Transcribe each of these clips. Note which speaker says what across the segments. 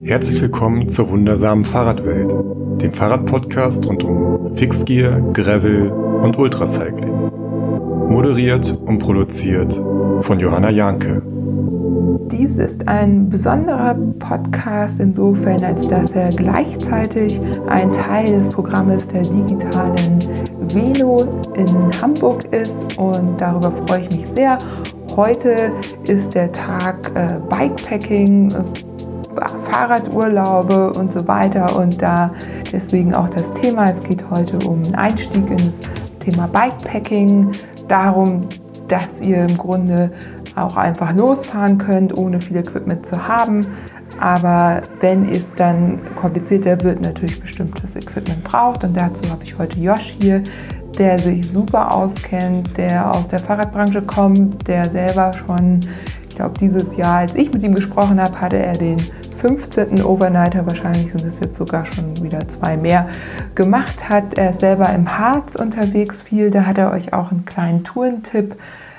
Speaker 1: Herzlich willkommen zur wundersamen Fahrradwelt, dem Fahrradpodcast rund um Fixgear, Gravel und Ultracycling. Moderiert und produziert von Johanna Janke.
Speaker 2: Dies ist ein besonderer Podcast insofern, als dass er gleichzeitig ein Teil des Programmes der digitalen Velo in Hamburg ist und darüber freue ich mich sehr. Heute ist der Tag Bikepacking, Fahrradurlaube und so weiter und da deswegen auch das Thema. Es geht heute um einen Einstieg ins Thema Bikepacking, darum, dass ihr im Grunde auch einfach losfahren könnt, ohne viel Equipment zu haben. Aber wenn es dann komplizierter wird, natürlich bestimmtes Equipment braucht. Und dazu habe ich heute Josh hier, der sich super auskennt, der aus der Fahrradbranche kommt, der selber schon, ich glaube dieses Jahr, als ich mit ihm gesprochen habe, hatte er den 15. Overnighter, wahrscheinlich sind es jetzt sogar schon wieder 2 mehr, gemacht hat. Er ist selber im Harz unterwegs viel, da hat er euch auch einen kleinen Tourentipp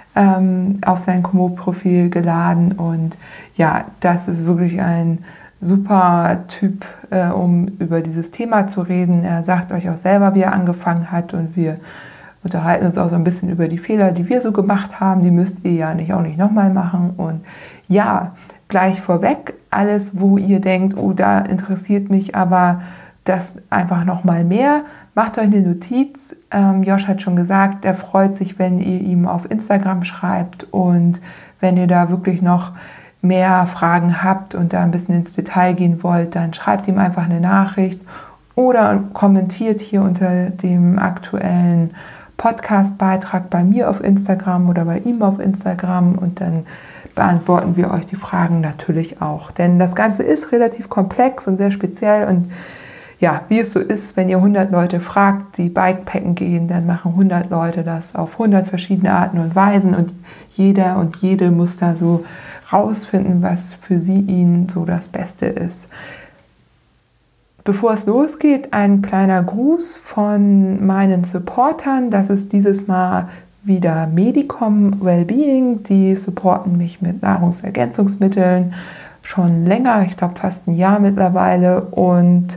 Speaker 2: auf sein Komoot-Profil geladen und ja, das ist wirklich ein super Typ, um über dieses Thema zu reden. Er sagt euch auch selber, wie er angefangen hat und wir unterhalten uns auch so ein bisschen über die Fehler, die wir so gemacht haben. Die müsst ihr ja auch nicht nochmal machen und ja, gleich vorweg, alles, wo ihr denkt, oh, da interessiert mich aber das einfach nochmal mehr, macht euch eine Notiz. Josh hat schon gesagt, er freut sich, wenn ihr ihm auf Instagram schreibt und wenn ihr da wirklich noch mehr Fragen habt und da ein bisschen ins Detail gehen wollt, dann schreibt ihm einfach eine Nachricht oder kommentiert hier unter dem aktuellen Podcast-Beitrag bei mir auf Instagram oder bei ihm auf Instagram und dann beantworten wir euch die Fragen natürlich auch. Denn das Ganze ist relativ komplex und sehr speziell und ja, wie es so ist, wenn ihr 100 Leute fragt, die Bikepacken gehen, dann machen 100 Leute das auf 100 verschiedene Arten und Weisen und jeder und jede muss da so rausfinden, was für ihnen so das Beste ist. Bevor es losgeht, ein kleiner Gruß von meinen Supportern. Das ist dieses Mal wieder Medicom Wellbeing. Die supporten mich mit Nahrungsergänzungsmitteln schon länger, ich glaube fast ein Jahr mittlerweile und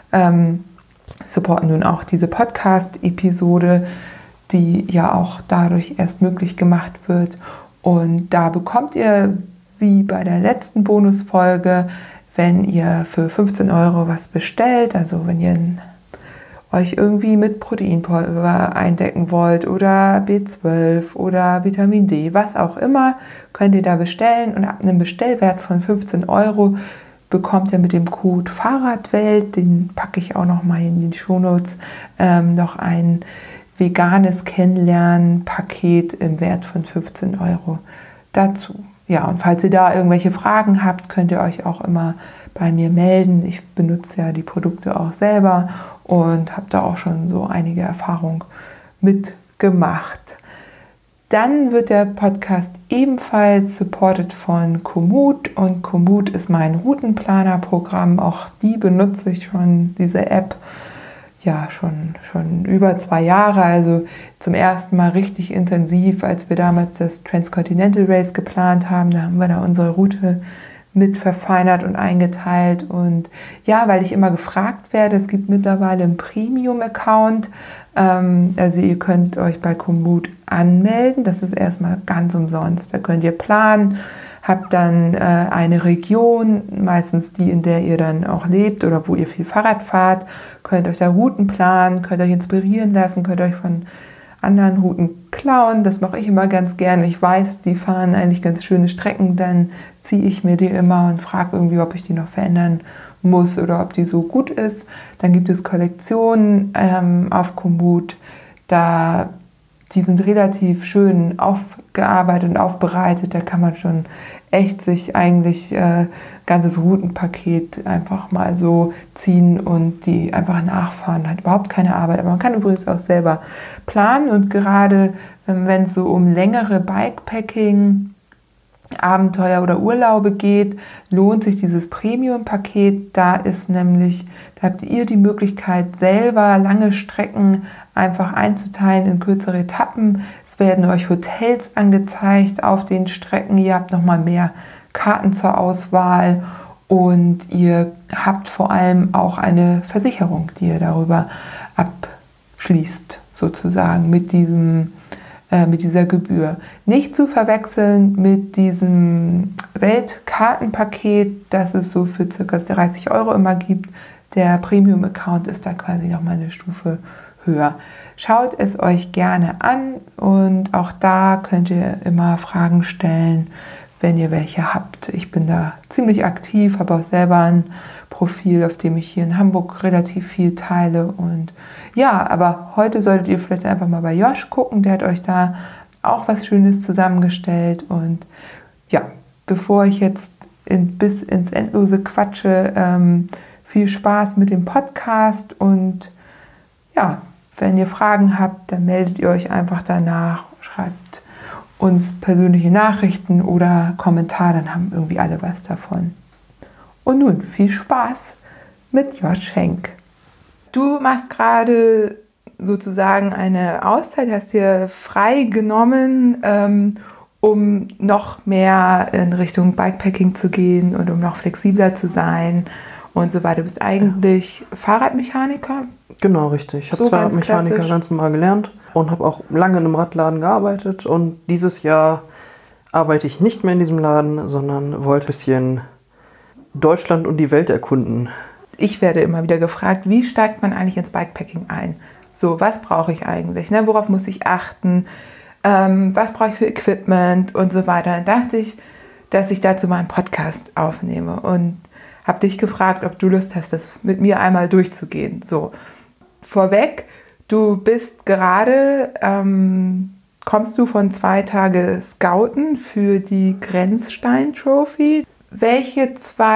Speaker 2: supporten nun auch diese Podcast-Episode, die ja auch dadurch erst möglich gemacht wird. Und da bekommt ihr, wie bei der letzten Bonusfolge, wenn ihr für 15 € was bestellt, also wenn ihr euch irgendwie mit Proteinpulver eindecken wollt oder B12 oder Vitamin D, was auch immer, könnt ihr da bestellen und ab einem Bestellwert von 15 € bekommt ihr mit dem Code Fahrradwelt, den packe ich auch noch mal in die Shownotes, noch ein veganes Kennenlernen-Paket im Wert von 15 € dazu. Ja, und falls ihr da irgendwelche Fragen habt, könnt ihr euch auch immer bei mir melden. Ich benutze ja die Produkte auch selber und habe da auch schon so einige Erfahrungen mitgemacht. Dann wird der Podcast ebenfalls supported von Komoot und Komoot ist mein Routenplaner-Programm. Auch die benutze ich schon, diese App, ja schon über 2 Jahre, also zum ersten Mal richtig intensiv, als wir damals das Transcontinental Race geplant haben, da haben wir da unsere Route mit verfeinert und eingeteilt und ja, weil ich immer gefragt werde, es gibt mittlerweile einen Premium-Account, also ihr könnt euch bei Komoot anmelden, das ist erstmal ganz umsonst, da könnt ihr planen, habt dann eine Region, meistens die, in der ihr dann auch lebt oder wo ihr viel Fahrrad fahrt, könnt euch da Routen planen, könnt euch inspirieren lassen, könnt euch von anderen Routen klauen, das mache ich immer ganz gerne. Ich weiß, die fahren eigentlich ganz schöne Strecken, dann ziehe ich mir die immer und frage irgendwie, ob ich die noch verändern muss oder ob die so gut ist. Dann gibt es Kollektionen auf Komoot, die sind relativ schön aufgearbeitet und aufbereitet, da kann man schon echt sich eigentlich ganzes Routenpaket einfach mal so ziehen und die einfach nachfahren. Hat überhaupt keine Arbeit, aber man kann übrigens auch selber planen und gerade wenn es so um längere Bikepacking Abenteuer oder Urlaube geht, lohnt sich dieses Premium-Paket. Da habt ihr die Möglichkeit, selber lange Strecken einfach einzuteilen in kürzere Etappen. Es werden euch Hotels angezeigt auf den Strecken. Ihr habt nochmal mehr Karten zur Auswahl Und ihr habt vor allem auch eine Versicherung, die ihr darüber abschließt, sozusagen mit dieser Gebühr. Nicht zu verwechseln mit diesem Weltkartenpaket, das es so für ca. 30 € immer gibt. Der Premium-Account ist da quasi nochmal eine Stufe höher. Schaut es euch gerne an und auch da könnt ihr immer Fragen stellen, wenn ihr welche habt. Ich bin da ziemlich aktiv, habe auch selber ein Profil, auf dem ich hier in Hamburg relativ viel teile. Und ja, aber heute solltet ihr vielleicht einfach mal bei Josh gucken, der hat euch da auch was Schönes zusammengestellt. Und ja, bevor ich jetzt bis ins Endlose quatsche, viel Spaß mit dem Podcast und ja, wenn ihr Fragen habt, dann meldet ihr euch einfach danach, schreibt uns persönliche Nachrichten oder Kommentare, dann haben irgendwie alle was davon. Und nun viel Spaß mit Josh Henk. Du machst gerade sozusagen eine Auszeit, hast dir frei genommen, um noch mehr in Richtung Bikepacking zu gehen und um noch flexibler zu sein und so weiter. Du bist eigentlich Fahrradmechaniker?
Speaker 3: Genau, richtig. Ich habe so Fahrradmechaniker ganz normal gelernt und habe auch lange in einem Radladen gearbeitet. Und dieses Jahr arbeite ich nicht mehr in diesem Laden, sondern wollte ein bisschen Deutschland und die Welt erkunden.
Speaker 2: Ich werde immer wieder gefragt, wie steigt man eigentlich ins Bikepacking ein? So, was brauche ich eigentlich? Ne? Worauf muss ich achten? Was brauche ich für Equipment und so weiter? Dann dachte ich, dass ich dazu mal einen Podcast aufnehme und habe dich gefragt, ob du Lust hast, das mit mir einmal durchzugehen. So, vorweg, du bist gerade, kommst du von 2 Tage Scouten für die Grenzstein Trophy. Welche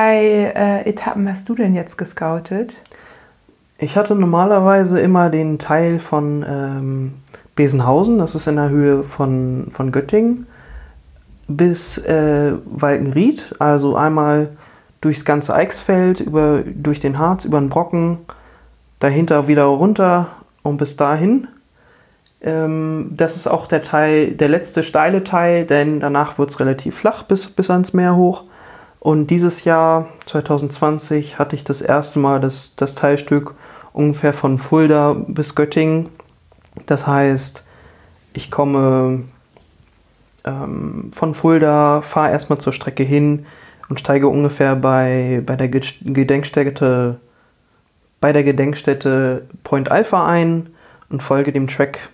Speaker 2: 2 Etappen hast du denn jetzt gescoutet?
Speaker 3: Ich hatte normalerweise immer den Teil von Besenhausen, das ist in der Höhe von Göttingen, bis Walkenried, also einmal durchs ganze Eichsfeld, durch den Harz, über den Brocken, dahinter wieder runter und bis dahin. Das ist auch der letzte steile Teil, denn danach wird es relativ flach bis ans Meer hoch. Und dieses Jahr, 2020, hatte ich das erste Mal das Teilstück ungefähr von Fulda bis Göttingen. Das heißt, ich komme von Fulda, fahre erstmal zur Strecke hin und steige ungefähr bei der Gedenkstätte Point Alpha ein und folge dem Track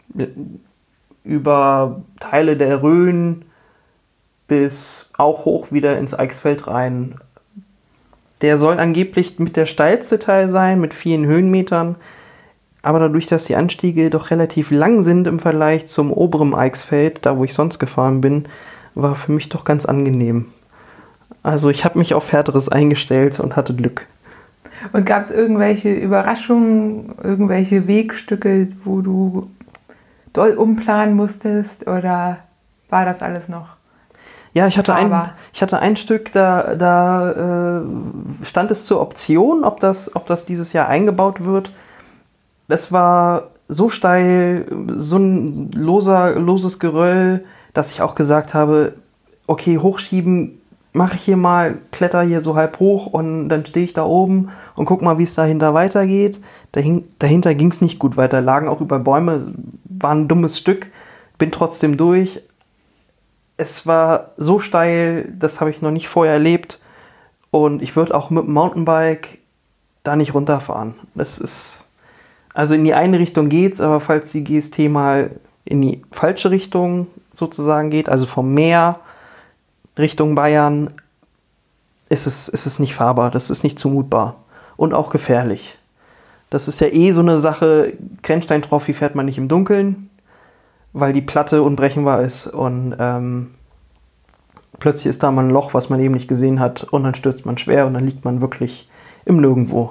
Speaker 3: über Teile der Rhön bis auch hoch wieder ins Eichsfeld rein. Der soll angeblich mit der steilste Teil sein, mit vielen Höhenmetern, aber dadurch, dass die Anstiege doch relativ lang sind im Vergleich zum oberen Eichsfeld, da wo ich sonst gefahren bin, war für mich doch ganz angenehm. Also ich habe mich auf Härteres eingestellt und hatte Glück.
Speaker 2: Und gab es irgendwelche Überraschungen, irgendwelche Wegstücke, wo du doll umplanen musstest, oder war das alles noch?
Speaker 3: Ja, ich hatte ein Stück, da stand es zur Option, ob das dieses Jahr eingebaut wird. Das war so steil, so ein loses Geröll, dass ich auch gesagt habe, okay, hochschieben mache ich hier mal, kletter hier so halb hoch und dann stehe ich da oben und guck mal, wie es dahinter weitergeht. Dahinter ging es nicht gut weiter, lagen auch über Bäume, war ein dummes Stück, bin trotzdem durch. Es war so steil, das habe ich noch nicht vorher erlebt und ich würde auch mit dem Mountainbike da nicht runterfahren. Das ist, also in die eine Richtung geht's, aber falls die GST mal in die falsche Richtung sozusagen geht, also vom Meer Richtung Bayern, ist es nicht fahrbar, das ist nicht zumutbar und auch gefährlich. Das ist ja so eine Sache, Grenzstein-Trophy fährt man nicht im Dunkeln, weil die Platte unberechenbar ist und plötzlich ist da mal ein Loch, was man eben nicht gesehen hat und dann stürzt man schwer und dann liegt man wirklich im Nirgendwo.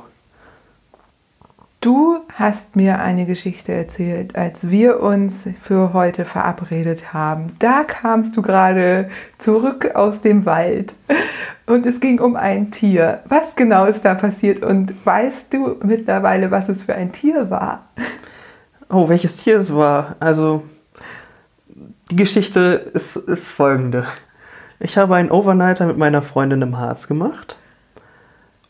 Speaker 2: Du hast mir eine Geschichte erzählt, als wir uns für heute verabredet haben. Da kamst du gerade zurück aus dem Wald und es ging um ein Tier. Was genau ist da passiert und weißt du mittlerweile, was es für ein Tier war?
Speaker 3: Oh, welches Tier es war? Also, die Geschichte ist folgende. Ich habe einen Overnighter mit meiner Freundin im Harz gemacht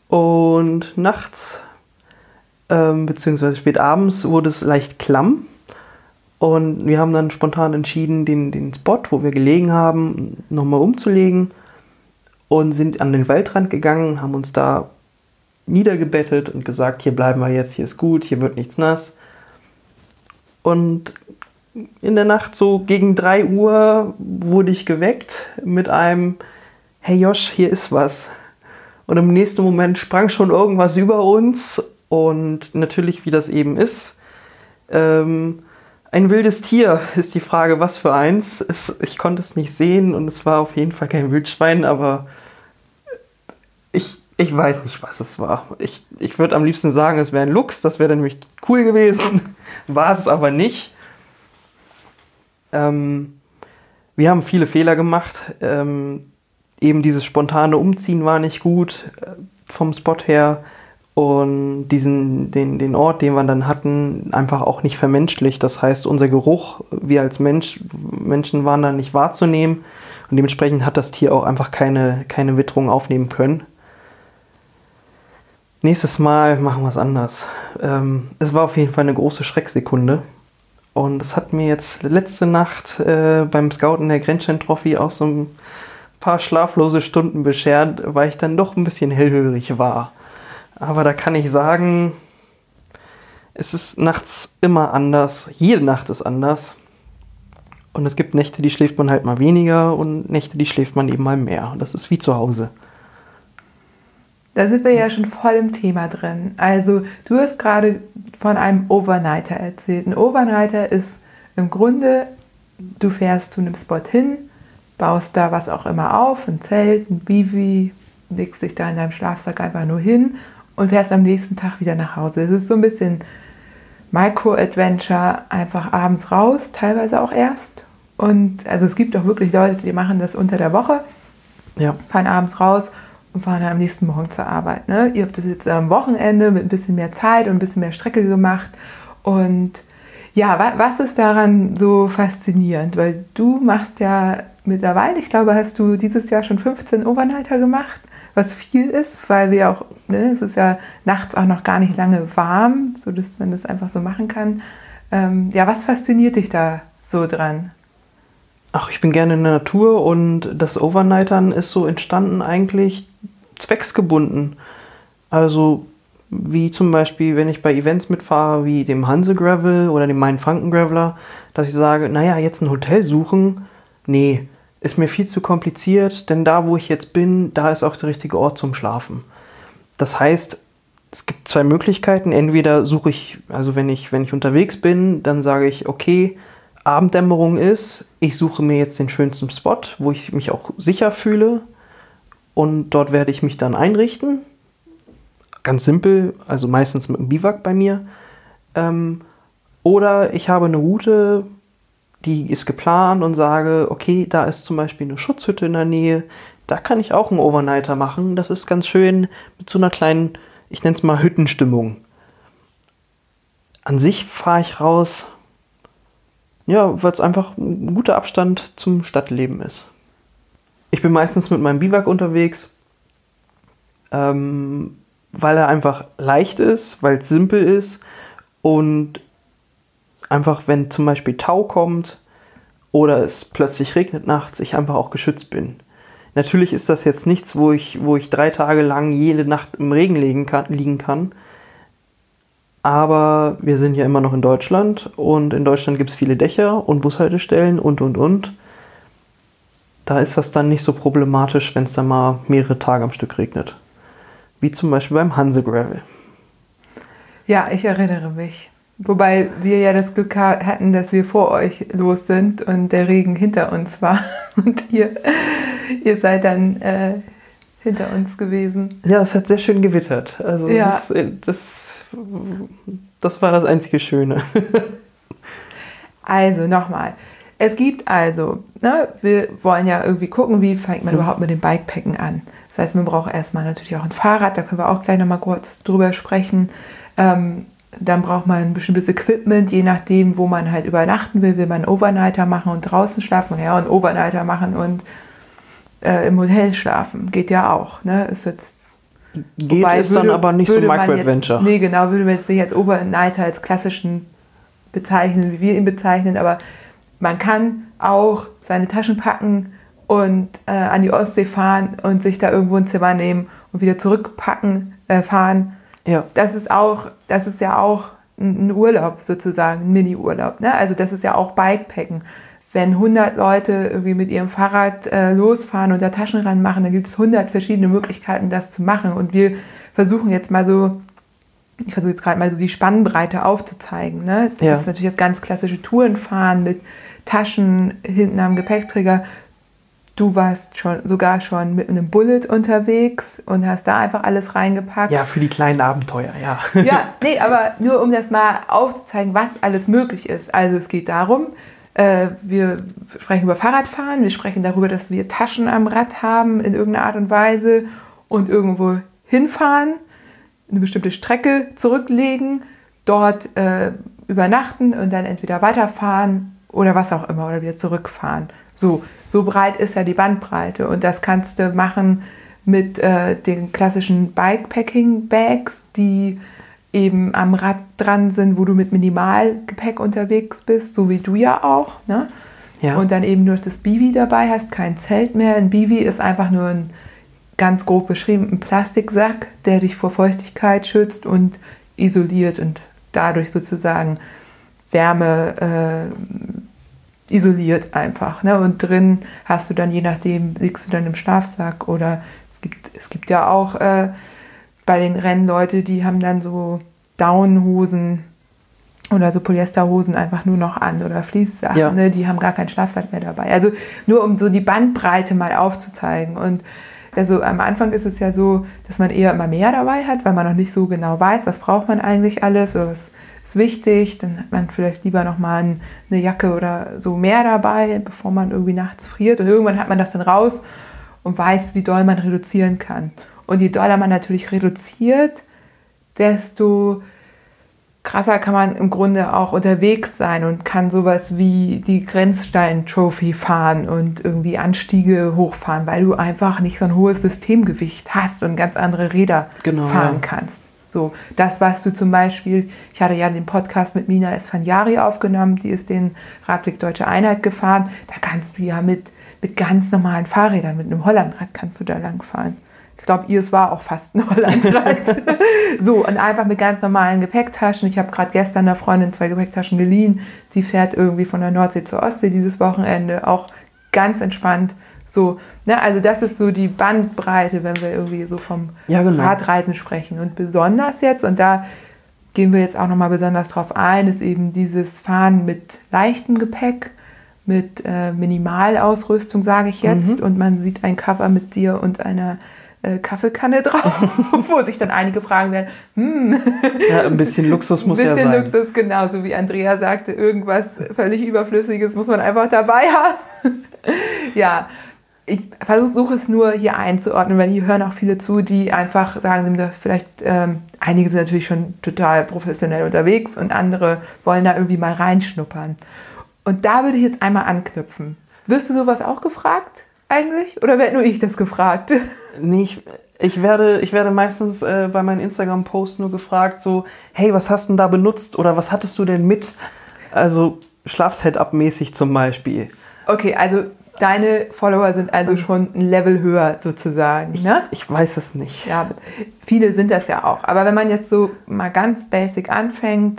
Speaker 3: Und nachts, beziehungsweise spät abends, wurde es leicht klamm. Und wir haben dann spontan entschieden, den Spot, wo wir gelegen haben, nochmal umzulegen. Und sind an den Waldrand gegangen, haben uns da niedergebettet und gesagt, hier bleiben wir jetzt, hier ist gut, hier wird nichts nass. Und in der Nacht so gegen 3 Uhr wurde ich geweckt mit einem, hey Josh, hier ist was. Und im nächsten Moment sprang schon irgendwas über uns und natürlich, wie das eben ist, ein wildes Tier ist die Frage, was für eins. Ich konnte es nicht sehen und es war auf jeden Fall kein Wildschwein, aber ich weiß nicht, was es war. Ich würde am liebsten sagen, es wäre ein Luchs, das wäre dann nämlich cool gewesen. War es aber nicht. Wir haben viele Fehler gemacht. Eben dieses spontane Umziehen war nicht gut vom Spot her. Und den Ort, den wir dann hatten, einfach auch nicht vermenschlicht. Das heißt, unser Geruch, wir als Menschen waren da nicht wahrzunehmen. Und dementsprechend hat das Tier auch einfach keine Witterung aufnehmen können. Nächstes Mal machen wir es anders. Es war auf jeden Fall eine große Schrecksekunde. Und es hat mir jetzt letzte Nacht beim Scouten der Grenzstein Trophy auch so ein paar schlaflose Stunden beschert, weil ich dann doch ein bisschen hellhörig war. Aber da kann ich sagen, es ist nachts immer anders. Jede Nacht ist anders. Und es gibt Nächte, die schläft man halt mal weniger und Nächte, die schläft man eben mal mehr. Und das ist wie zu Hause.
Speaker 2: Da sind wir ja schon voll im Thema drin. Also du hast gerade von einem Overnighter erzählt. Ein Overnighter ist im Grunde, du fährst zu einem Spot hin, baust da was auch immer auf, ein Zelt, ein Bivi, legst dich da in deinem Schlafsack einfach nur hin und fährst am nächsten Tag wieder nach Hause. Es ist so ein bisschen Micro-Adventure, einfach abends raus, teilweise auch erst. Und also es gibt auch wirklich Leute, die machen das unter der Woche, fahren abends raus und fahren dann am nächsten Morgen zur Arbeit. Ne? Ihr habt das jetzt am Wochenende mit ein bisschen mehr Zeit und ein bisschen mehr Strecke gemacht. Und ja, was ist daran so faszinierend? Weil du machst ja mittlerweile, ich glaube, hast du dieses Jahr schon 15 Overnighter gemacht, was viel ist, weil wir auch, ne, es ist ja nachts auch noch gar nicht lange warm, sodass man das einfach so machen kann. Ja, was fasziniert dich da so dran?
Speaker 3: Ach, ich bin gerne in der Natur und das Overnightern ist so entstanden eigentlich zwecksgebunden. Also wie zum Beispiel, wenn ich bei Events mitfahre, wie dem Hanse Gravel oder dem Main-Franken Graveler, dass ich sage, naja, jetzt ein Hotel suchen, nee, ist mir viel zu kompliziert, denn da, wo ich jetzt bin, da ist auch der richtige Ort zum Schlafen. Das heißt, es gibt 2 Möglichkeiten. Entweder suche ich, also wenn ich unterwegs bin, dann sage ich, okay, Abenddämmerung ist, ich suche mir jetzt den schönsten Spot, wo ich mich auch sicher fühle und dort werde ich mich dann einrichten. Ganz simpel, also meistens mit einem Biwak bei mir. Oder ich habe eine Route, die ist geplant und sage, okay, da ist zum Beispiel eine Schutzhütte in der Nähe, da kann ich auch einen Overnighter machen. Das ist ganz schön mit so einer kleinen, ich nenne es mal Hüttenstimmung. An sich fahre ich raus, ja, weil es einfach ein guter Abstand zum Stadtleben ist. Ich bin meistens mit meinem Biwak unterwegs, weil er einfach leicht ist, weil es simpel ist und einfach, wenn zum Beispiel Tau kommt oder es plötzlich regnet nachts, ich einfach auch geschützt bin. Natürlich ist das jetzt nichts, wo ich 3 Tage lang jede Nacht im Regen liegen kann. Aber wir sind ja immer noch in Deutschland und in Deutschland gibt es viele Dächer und Bushaltestellen und. Da ist das dann nicht so problematisch, wenn es dann mal mehrere Tage am Stück regnet. Wie zum Beispiel beim Hanse Gravel.
Speaker 2: Ja, ich erinnere mich. Wobei wir ja das Glück hatten, dass wir vor euch los sind und der Regen hinter uns war. Und ihr seid dann hinter uns gewesen.
Speaker 3: Ja, es hat sehr schön gewittert. Also ja. Das war das einzige Schöne.
Speaker 2: Also nochmal. Es gibt also, ne, wir wollen ja irgendwie gucken, wie fängt man überhaupt mit dem Bikepacken an. Das heißt, man braucht erstmal natürlich auch ein Fahrrad, da können wir auch gleich nochmal kurz drüber sprechen. Dann braucht man ein bestimmtes Equipment, je nachdem, wo man halt übernachten will. Will man einen Overnighter machen und draußen schlafen? Ja, einen Overnighter machen und im Hotel schlafen. Geht ja auch. Ne? Ist jetzt
Speaker 3: Geht es dann aber nicht so Micro-Adventure.
Speaker 2: Nee, genau, würde man jetzt nicht als Overnighter, als klassischen bezeichnen, wie wir ihn bezeichnen, aber man kann auch seine Taschen packen und an die Ostsee fahren und sich da irgendwo ein Zimmer nehmen und wieder fahren.
Speaker 3: Ja.
Speaker 2: Das ist ja auch ein Urlaub sozusagen, ein Mini-Urlaub. Ne? Also das ist ja auch Bikepacken. Wenn 100 Leute irgendwie mit ihrem Fahrrad losfahren und da Taschen ranmachen, dann gibt es 100 verschiedene Möglichkeiten, das zu machen. Und wir versuchen jetzt mal so, ich versuche jetzt gerade mal so die Spannbreite aufzuzeigen. Ne? Da gibt es natürlich das ganz klassische Tourenfahren mit Taschen hinten am Gepäckträger. Du warst sogar schon mit einem Bullet unterwegs und hast da einfach alles reingepackt.
Speaker 3: Ja, für die kleinen Abenteuer, ja.
Speaker 2: Ja, nee, aber nur um das mal aufzuzeigen, was alles möglich ist. Also es geht darum, wir sprechen über Fahrradfahren, wir sprechen darüber, dass wir Taschen am Rad haben in irgendeiner Art und Weise und irgendwo hinfahren, eine bestimmte Strecke zurücklegen, dort übernachten und dann entweder weiterfahren oder was auch immer oder wieder zurückfahren. So breit ist ja die Bandbreite und das kannst du machen mit den klassischen Bikepacking-Bags, die eben am Rad dran sind, wo du mit Minimalgepäck unterwegs bist, so wie du ja auch. Ne?
Speaker 3: Ja.
Speaker 2: Und dann eben nur das Bivi dabei hast, kein Zelt mehr. Ein Bivi ist einfach nur ein, ganz grob beschrieben, ein Plastiksack, der dich vor Feuchtigkeit schützt und isoliert und dadurch sozusagen Wärme isoliert einfach. Ne? Und drin hast du dann, je nachdem, liegst du dann im Schlafsack oder es gibt ja auch bei den Rennleute, die haben dann so Daunenhosen oder so Polyesterhosen einfach nur noch an oder Fließsachen,
Speaker 3: ja.
Speaker 2: Ne? Die haben gar keinen Schlafsack mehr dabei. Also nur um so die Bandbreite mal aufzuzeigen. Und also am Anfang ist es ja so, dass man eher immer mehr dabei hat, weil man noch nicht so genau weiß, was braucht man eigentlich alles oder was ist wichtig. Dann hat man vielleicht lieber noch mal eine Jacke oder so mehr dabei, bevor man irgendwie nachts friert. Und irgendwann hat man das dann raus und weiß, wie doll man reduzieren kann. Und je doller man natürlich reduziert, desto krasser kann man im Grunde auch unterwegs sein und kann sowas wie die Grenzstein-Trophy fahren und irgendwie Anstiege hochfahren, weil du einfach nicht so ein hohes Systemgewicht hast und ganz andere Räder fahren kannst. So, das, was du zum Beispiel, ich hatte ja den Podcast mit Mina Esfandiari aufgenommen, die ist den Radweg Deutsche Einheit gefahren, da kannst du ja mit ganz normalen Fahrrädern, mit einem Hollandrad kannst du da lang fahren. Ich glaube, es war auch fast ein Hollandrad. So, und einfach mit ganz normalen Gepäcktaschen. Ich habe gerade gestern einer Freundin 2 Gepäcktaschen geliehen. Die fährt irgendwie von der Nordsee zur Ostsee dieses Wochenende. Auch ganz entspannt. So, ne, also das ist so die Bandbreite, wenn wir irgendwie so vom Radreisen sprechen. Und besonders jetzt, und da gehen wir jetzt auch nochmal besonders drauf ein, ist eben dieses Fahren mit leichtem Gepäck, mit Minimalausrüstung, sage ich jetzt. Und man sieht ein Cover mit dir und einer Kaffeekanne drauf, wo sich dann einige fragen werden,
Speaker 3: Ja, ein bisschen Luxus muss ja sein.
Speaker 2: Ein bisschen Luxus, genauso wie Andrea sagte, irgendwas völlig Überflüssiges muss man einfach dabei haben. Ja, ich versuche es nur hier einzuordnen, weil hier hören auch viele zu, die einfach sagen, vielleicht einige sind natürlich schon total professionell unterwegs und andere wollen da irgendwie mal reinschnuppern. Und da würde ich jetzt einmal anknüpfen. Wirst du sowas auch gefragt eigentlich? Oder werde nur ich das gefragt?
Speaker 3: Nee, ich werde meistens bei meinen Instagram-Posts nur gefragt, so, hey, was hast du denn da benutzt? Oder was hattest du denn mit? Also Schlafsetup-mäßig zum Beispiel.
Speaker 2: Okay, also deine Follower sind also schon ein Level höher sozusagen, ne?
Speaker 3: Ich weiß es nicht.
Speaker 2: Ja, viele sind das ja auch. Aber wenn man jetzt so mal ganz basic anfängt,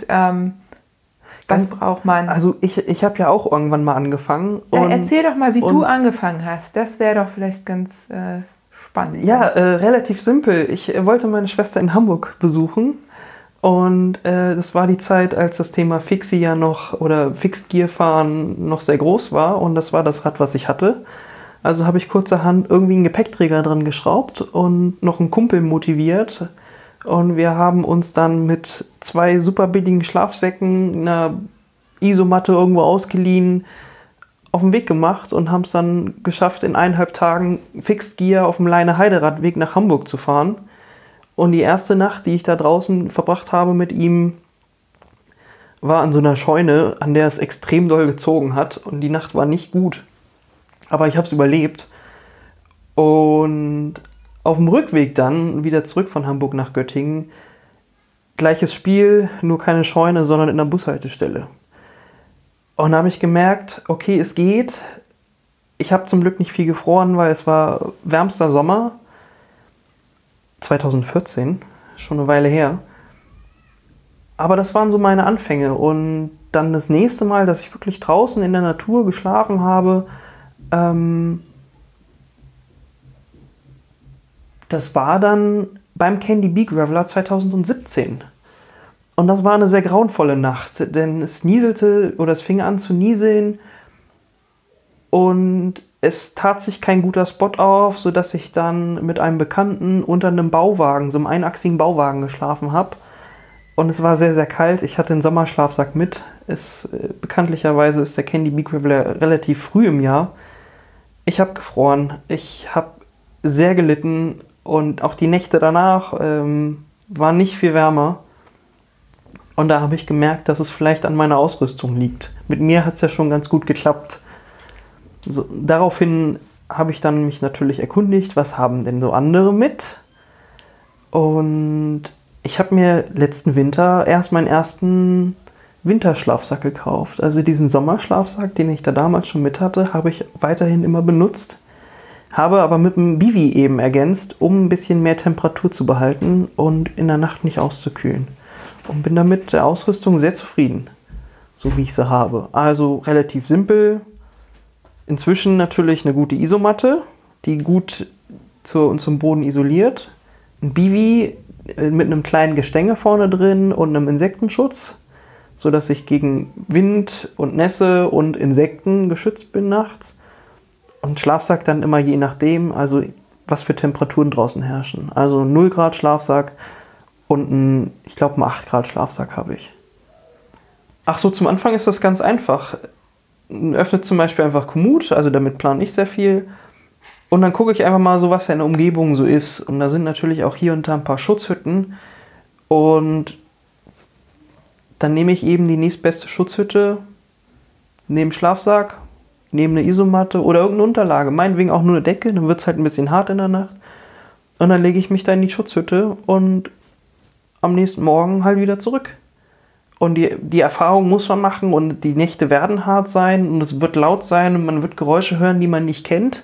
Speaker 2: was braucht man?
Speaker 3: Also ich habe ja auch irgendwann mal angefangen.
Speaker 2: Erzähl doch mal, wie du angefangen hast. Das wäre doch vielleicht ganz spannend.
Speaker 3: Ja, relativ simpel. Ich wollte meine Schwester in Hamburg besuchen. Und das war die Zeit, als das Thema Fixie ja noch oder Fixed Gear fahren noch sehr groß war. Und das war das Rad, was ich hatte. Also habe ich kurzerhand irgendwie einen Gepäckträger dran geschraubt und noch einen Kumpel motiviert. Und wir haben uns dann mit 2 super billigen Schlafsäcken, einer Isomatte irgendwo ausgeliehen, auf den Weg gemacht und haben es dann geschafft, in 1,5 Tagen Fixed Gear auf dem Leine-Heide-Radweg nach Hamburg zu fahren. Und die erste Nacht, die ich da draußen verbracht habe mit ihm, war an so einer Scheune, an der es extrem doll gezogen hat. Und die Nacht war nicht gut. Aber ich habe es überlebt. Und Auf dem Rückweg dann, wieder zurück von Hamburg nach Göttingen, gleiches Spiel, nur keine Scheune, sondern in der Bushaltestelle. Und da habe ich gemerkt, okay, es geht. Ich habe zum Glück nicht viel gefroren, weil es war wärmster Sommer. 2014, schon eine Weile her. Aber das waren so meine Anfänge. Und dann das nächste Mal, dass ich wirklich draußen in der Natur geschlafen habe, das war dann beim Candy Bee Graveler 2017. Und das war eine sehr grauenvolle Nacht, denn es nieselte oder es fing an zu nieseln und es tat sich kein guter Spot auf, sodass ich dann mit einem Bekannten unter einem Bauwagen, so einem einachsigen Bauwagen geschlafen habe. Und es war sehr, sehr kalt. Ich hatte einen Sommerschlafsack mit. Bekanntlicherweise ist der Candy Bee Graveler relativ früh im Jahr. Ich habe gefroren. Ich habe sehr gelitten. Und auch die Nächte danach waren nicht viel wärmer. Und da habe ich gemerkt, dass es vielleicht an meiner Ausrüstung liegt. Mit mir hat es ja schon ganz gut geklappt. So, daraufhin habe ich dann mich natürlich erkundigt, was haben denn so andere mit? Und ich habe mir letzten Winter erst meinen ersten Winterschlafsack gekauft. Also diesen Sommerschlafsack, den ich da damals schon mit hatte, habe ich weiterhin immer benutzt. Habe aber mit einem Bivi eben ergänzt, um ein bisschen mehr Temperatur zu behalten und in der Nacht nicht auszukühlen. Und bin damit der Ausrüstung sehr zufrieden, so wie ich sie habe. Also relativ simpel. Inzwischen natürlich eine gute Isomatte, die gut zum Boden isoliert. Ein Bivi mit einem kleinen Gestänge vorne drin und einem Insektenschutz, sodass ich gegen Wind und Nässe und Insekten geschützt bin nachts. Und Schlafsack dann immer je nachdem, also was für Temperaturen draußen herrschen. Also 0 Grad Schlafsack und ich glaube einen 8 Grad Schlafsack habe ich. Ach so, zum Anfang ist das ganz einfach. Öffnet zum Beispiel einfach Komoot, also damit plane ich sehr viel. Und dann gucke ich einfach mal so, was in der Umgebung so ist. Und da sind natürlich auch hier und da ein paar Schutzhütten. Und dann nehme ich eben die nächstbeste Schutzhütte, nehme Schlafsack, nehme eine Isomatte oder irgendeine Unterlage. Meinetwegen auch nur eine Decke, dann wird es halt ein bisschen hart in der Nacht. Und dann lege ich mich da in die Schutzhütte und am nächsten Morgen halt wieder zurück. Und die Erfahrung muss man machen und die Nächte werden hart sein und es wird laut sein und man wird Geräusche hören, die man nicht kennt.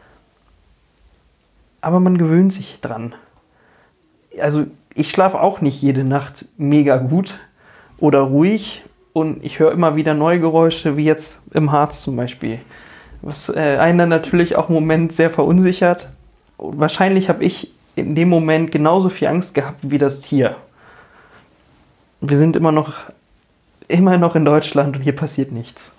Speaker 3: Aber man gewöhnt sich dran. Also ich schlafe auch nicht jede Nacht mega gut oder ruhig und ich höre immer wieder neue Geräusche, wie jetzt im Harz zum Beispiel. Was einen dann natürlich auch im Moment sehr verunsichert. Und wahrscheinlich habe ich in dem Moment genauso viel Angst gehabt wie das Tier. Wir sind immer noch in Deutschland und hier passiert nichts.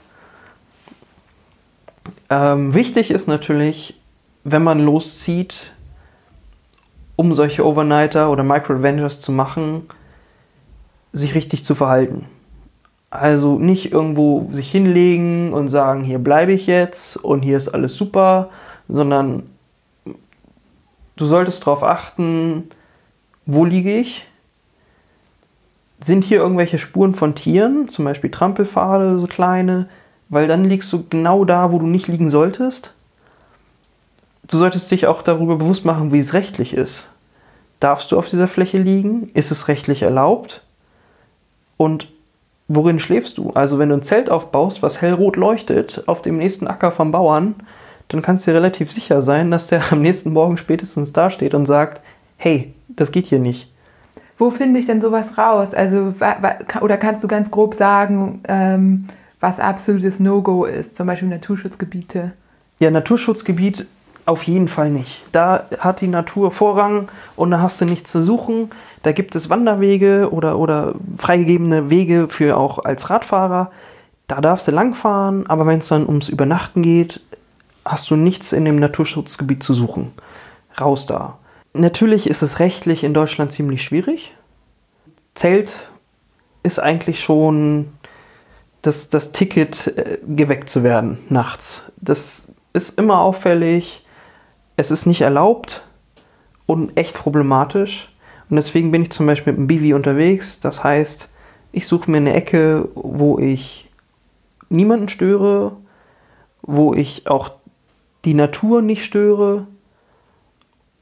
Speaker 3: Wichtig ist natürlich, wenn man loszieht, um solche Overnighter oder Micro-Adventures zu machen, sich richtig zu verhalten. Also nicht irgendwo sich hinlegen und sagen, hier bleibe ich jetzt und hier ist alles super, sondern du solltest darauf achten, wo liege ich? Sind hier irgendwelche Spuren von Tieren, zum Beispiel Trampelpfade, so kleine, weil dann liegst du genau da, wo du nicht liegen solltest. Du solltest dich auch darüber bewusst machen, wie es rechtlich ist. Darfst du auf dieser Fläche liegen? Ist es rechtlich erlaubt? Und worin schläfst du? Also wenn du ein Zelt aufbaust, was hellrot leuchtet, auf dem nächsten Acker vom Bauern, dann kannst du dir relativ sicher sein, dass der am nächsten Morgen spätestens da steht und sagt, hey, das geht hier nicht.
Speaker 2: Wo finde ich denn sowas raus? Also, oder kannst du ganz grob sagen, was absolutes No-Go ist, zum Beispiel Naturschutzgebiete?
Speaker 3: Ja, Naturschutzgebiet auf jeden Fall nicht. Da hat die Natur Vorrang und da hast du nichts zu suchen. Da gibt es Wanderwege oder freigegebene Wege für auch als Radfahrer. Da darfst du langfahren, aber wenn es dann ums Übernachten geht, hast du nichts in dem Naturschutzgebiet zu suchen. Raus da. Natürlich ist es rechtlich in Deutschland ziemlich schwierig. Zelt ist eigentlich schon das Ticket, geweckt zu werden nachts. Das ist immer auffällig, es ist nicht erlaubt und echt problematisch. Und deswegen bin ich zum Beispiel mit dem Bivi unterwegs. Das heißt, ich suche mir eine Ecke, wo ich niemanden störe, wo ich auch die Natur nicht störe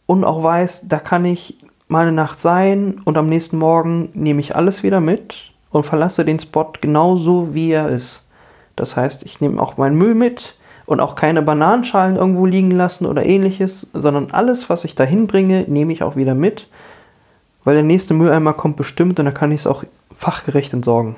Speaker 3: und auch weiß, da kann ich mal eine Nacht sein und am nächsten Morgen nehme ich alles wieder mit und verlasse den Spot genauso, wie er ist. Das heißt, ich nehme auch meinen Müll mit und auch keine Bananenschalen irgendwo liegen lassen oder ähnliches, sondern alles, was ich da hinbringe, nehme ich auch wieder mit, weil der nächste Mülleimer kommt bestimmt und dann kann ich es auch fachgerecht entsorgen.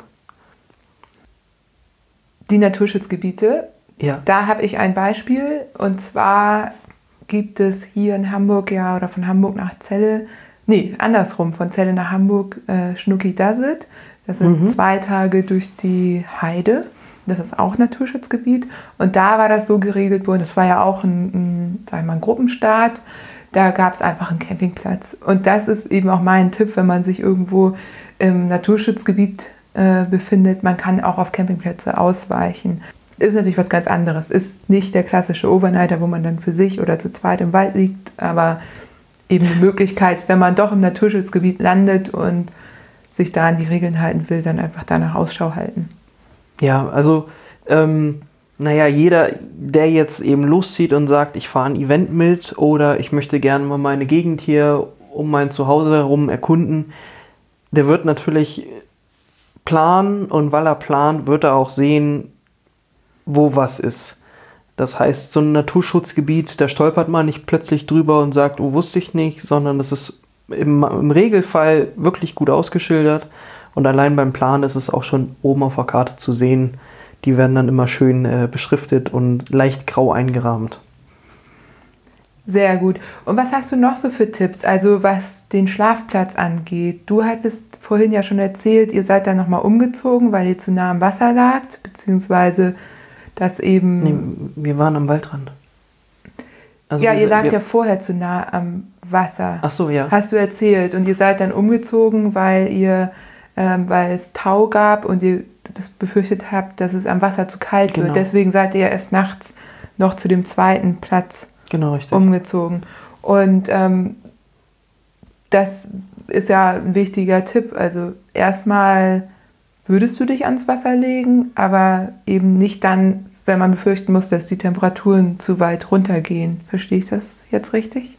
Speaker 2: Die Naturschutzgebiete,
Speaker 3: Ja.
Speaker 2: da habe ich ein Beispiel, und zwar gibt es hier in Hamburg, ja, oder von Hamburg nach Celle, nee, andersrum, von Celle nach Hamburg, Schnucki-Dasset. Das sind 2 Tage durch die Heide. Das ist auch Naturschutzgebiet. Und da war das so geregelt worden, das war ja auch ein Gruppenstart. Da gab es einfach einen Campingplatz. Und das ist eben auch mein Tipp, wenn man sich irgendwo im Naturschutzgebiet befindet. Man kann auch auf Campingplätze ausweichen. Ist natürlich was ganz anderes. Ist nicht der klassische Overnighter, wo man dann für sich oder zu zweit im Wald liegt, aber eben die Möglichkeit, wenn man doch im Naturschutzgebiet landet und sich da an die Regeln halten will, dann einfach danach Ausschau halten.
Speaker 3: Ja, also, jeder, der jetzt eben loszieht und sagt, ich fahre ein Event mit oder ich möchte gerne mal meine Gegend hier um mein Zuhause herum erkunden, der wird natürlich planen, und weil er plant, wird er auch sehen, wo was ist. Das heißt, so ein Naturschutzgebiet, da stolpert man nicht plötzlich drüber und sagt, oh, wusste ich nicht, sondern das ist im Regelfall wirklich gut ausgeschildert, und allein beim Plan ist es auch schon oben auf der Karte zu sehen. Die werden dann immer schön beschriftet und leicht grau eingerahmt.
Speaker 2: Sehr gut. Und was hast du noch so für Tipps, also was den Schlafplatz angeht? Du hattest vorhin ja schon erzählt, ihr seid dann nochmal umgezogen, weil ihr zu nah am Wasser lagt, beziehungsweise das eben...
Speaker 3: Nee, wir waren am Waldrand. Also
Speaker 2: ja, ihr lagt ja vorher zu nah am Wasser.
Speaker 3: Ach so, ja.
Speaker 2: Hast du erzählt. Und ihr seid dann umgezogen, weil es Tau gab und ihr das befürchtet habt, dass es am Wasser zu kalt wird. Deswegen seid ihr ja erst nachts noch zu dem zweiten Platz umgezogen. Und das ist ja ein wichtiger Tipp. Also erstmal würdest du dich ans Wasser legen, aber eben nicht dann, wenn man befürchten muss, dass die Temperaturen zu weit runtergehen. Verstehe ich das jetzt richtig?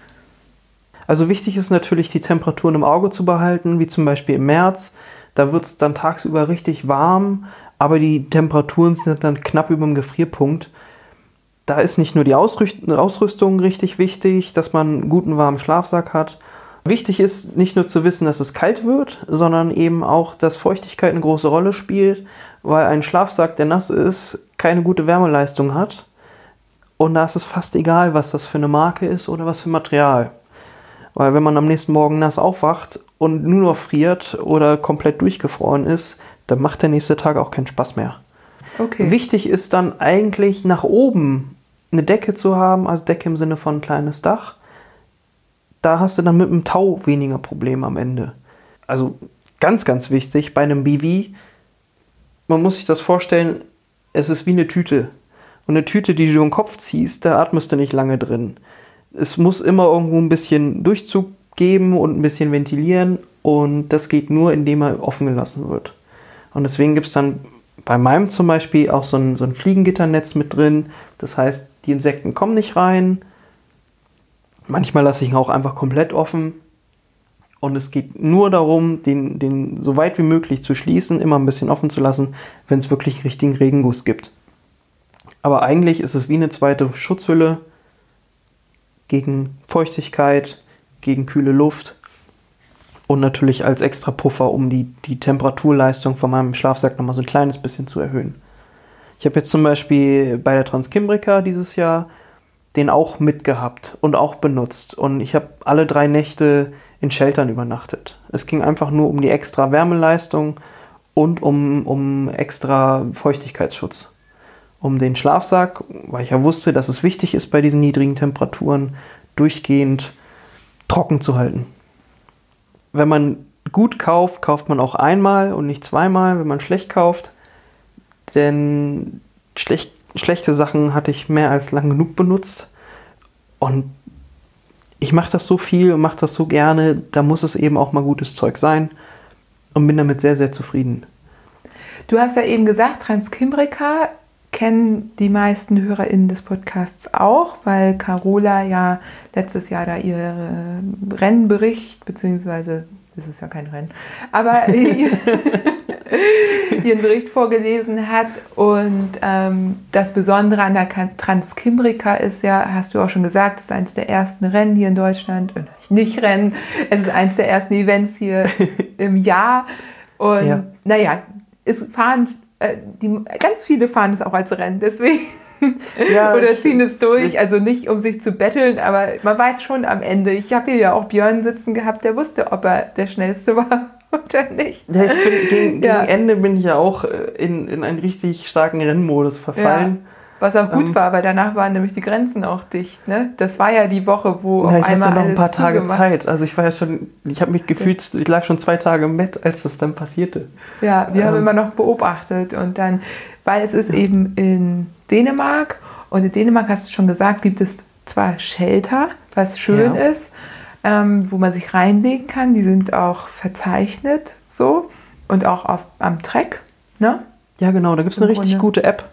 Speaker 3: Also wichtig ist natürlich, die Temperaturen im Auge zu behalten, wie zum Beispiel im März. Da wird es dann tagsüber richtig warm, aber die Temperaturen sind dann knapp über dem Gefrierpunkt. Da ist nicht nur die Ausrüstung richtig wichtig, dass man einen guten warmen Schlafsack hat. Wichtig ist nicht nur zu wissen, dass es kalt wird, sondern eben auch, dass Feuchtigkeit eine große Rolle spielt, weil ein Schlafsack, der nass ist, keine gute Wärmeleistung hat. Und da ist es fast egal, was das für eine Marke ist oder was für Material. Weil wenn man am nächsten Morgen nass aufwacht und nur noch friert oder komplett durchgefroren ist, dann macht der nächste Tag auch keinen Spaß mehr.
Speaker 2: Okay.
Speaker 3: Wichtig ist dann eigentlich nach oben eine Decke zu haben, also Decke im Sinne von ein kleines Dach. Da hast du dann mit dem Tau weniger Probleme am Ende. Also ganz, ganz wichtig bei einem BV, man muss sich das vorstellen, es ist wie eine Tüte. Und eine Tüte, die du im Kopf ziehst, da atmest du nicht lange drin. Es muss immer irgendwo ein bisschen Durchzug geben und ein bisschen ventilieren, und das geht nur, indem er offen gelassen wird. Und deswegen gibt es dann bei meinem zum Beispiel auch so ein Fliegengitternetz mit drin. Das heißt, die Insekten kommen nicht rein. Manchmal lasse ich ihn auch einfach komplett offen. Und es geht nur darum, den so weit wie möglich zu schließen, immer ein bisschen offen zu lassen, wenn es wirklich richtigen Regenguss gibt. Aber eigentlich ist es wie eine zweite Schutzhülle gegen Feuchtigkeit, gegen kühle Luft und natürlich als extra Puffer, um die Temperaturleistung von meinem Schlafsack nochmal so ein kleines bisschen zu erhöhen. Ich habe jetzt zum Beispiel bei der Transkimbrika dieses Jahr den auch mitgehabt und auch benutzt. Und ich habe alle 3 Nächte in Sheltern übernachtet. Es ging einfach nur um die extra Wärmeleistung und um extra Feuchtigkeitsschutz. Um den Schlafsack, weil ich ja wusste, dass es wichtig ist, bei diesen niedrigen Temperaturen durchgehend trocken zu halten. Wenn man gut kauft, kauft man auch einmal und nicht zweimal, wenn man schlecht kauft. Denn schlechte Sachen hatte ich mehr als lang genug benutzt. Und ich mache das so viel und mache das so gerne, da muss es eben auch mal gutes Zeug sein. Und bin damit sehr, sehr zufrieden.
Speaker 2: Du hast ja eben gesagt, Transkimbrika, kennen die meisten HörerInnen des Podcasts auch, weil Carola ja letztes Jahr da ihren Rennbericht, beziehungsweise ist es ja kein Rennen, aber ihren Bericht vorgelesen hat. Und das Besondere an der Transkimbrika ist ja, hast du auch schon gesagt, es ist eines der ersten Rennen hier in Deutschland. Nicht Rennen, es ist eines der ersten Events hier im Jahr. Und es fahren, ganz viele fahren es auch als Rennen, deswegen. Oder ziehen es durch, also nicht um sich zu betteln, aber man weiß schon am Ende. Ich habe hier ja auch Björn sitzen gehabt, der wusste, ob er der Schnellste war oder nicht.
Speaker 3: Ja, gegen Ende bin ich ja auch in einen richtig starken Rennmodus verfallen.
Speaker 2: Ja, was auch gut war, weil danach waren nämlich die Grenzen auch dicht. Ne? Das war ja die Woche, wo auf
Speaker 3: ich
Speaker 2: einmal
Speaker 3: hatte noch ein paar
Speaker 2: alles
Speaker 3: Tage
Speaker 2: zugemacht.
Speaker 3: Zeit. Also ich habe mich gefühlt, ich lag schon 2 Tage im Bett, als das dann passierte.
Speaker 2: Ja, wir haben immer noch beobachtet und dann, weil es ist eben in Dänemark und in Dänemark, hast du schon gesagt, gibt es zwar Shelter, was schön ist, wo man sich reinlegen kann, die sind auch verzeichnet so und auch am Trek, ne?
Speaker 3: Ja genau, da gibt es eine richtig gute App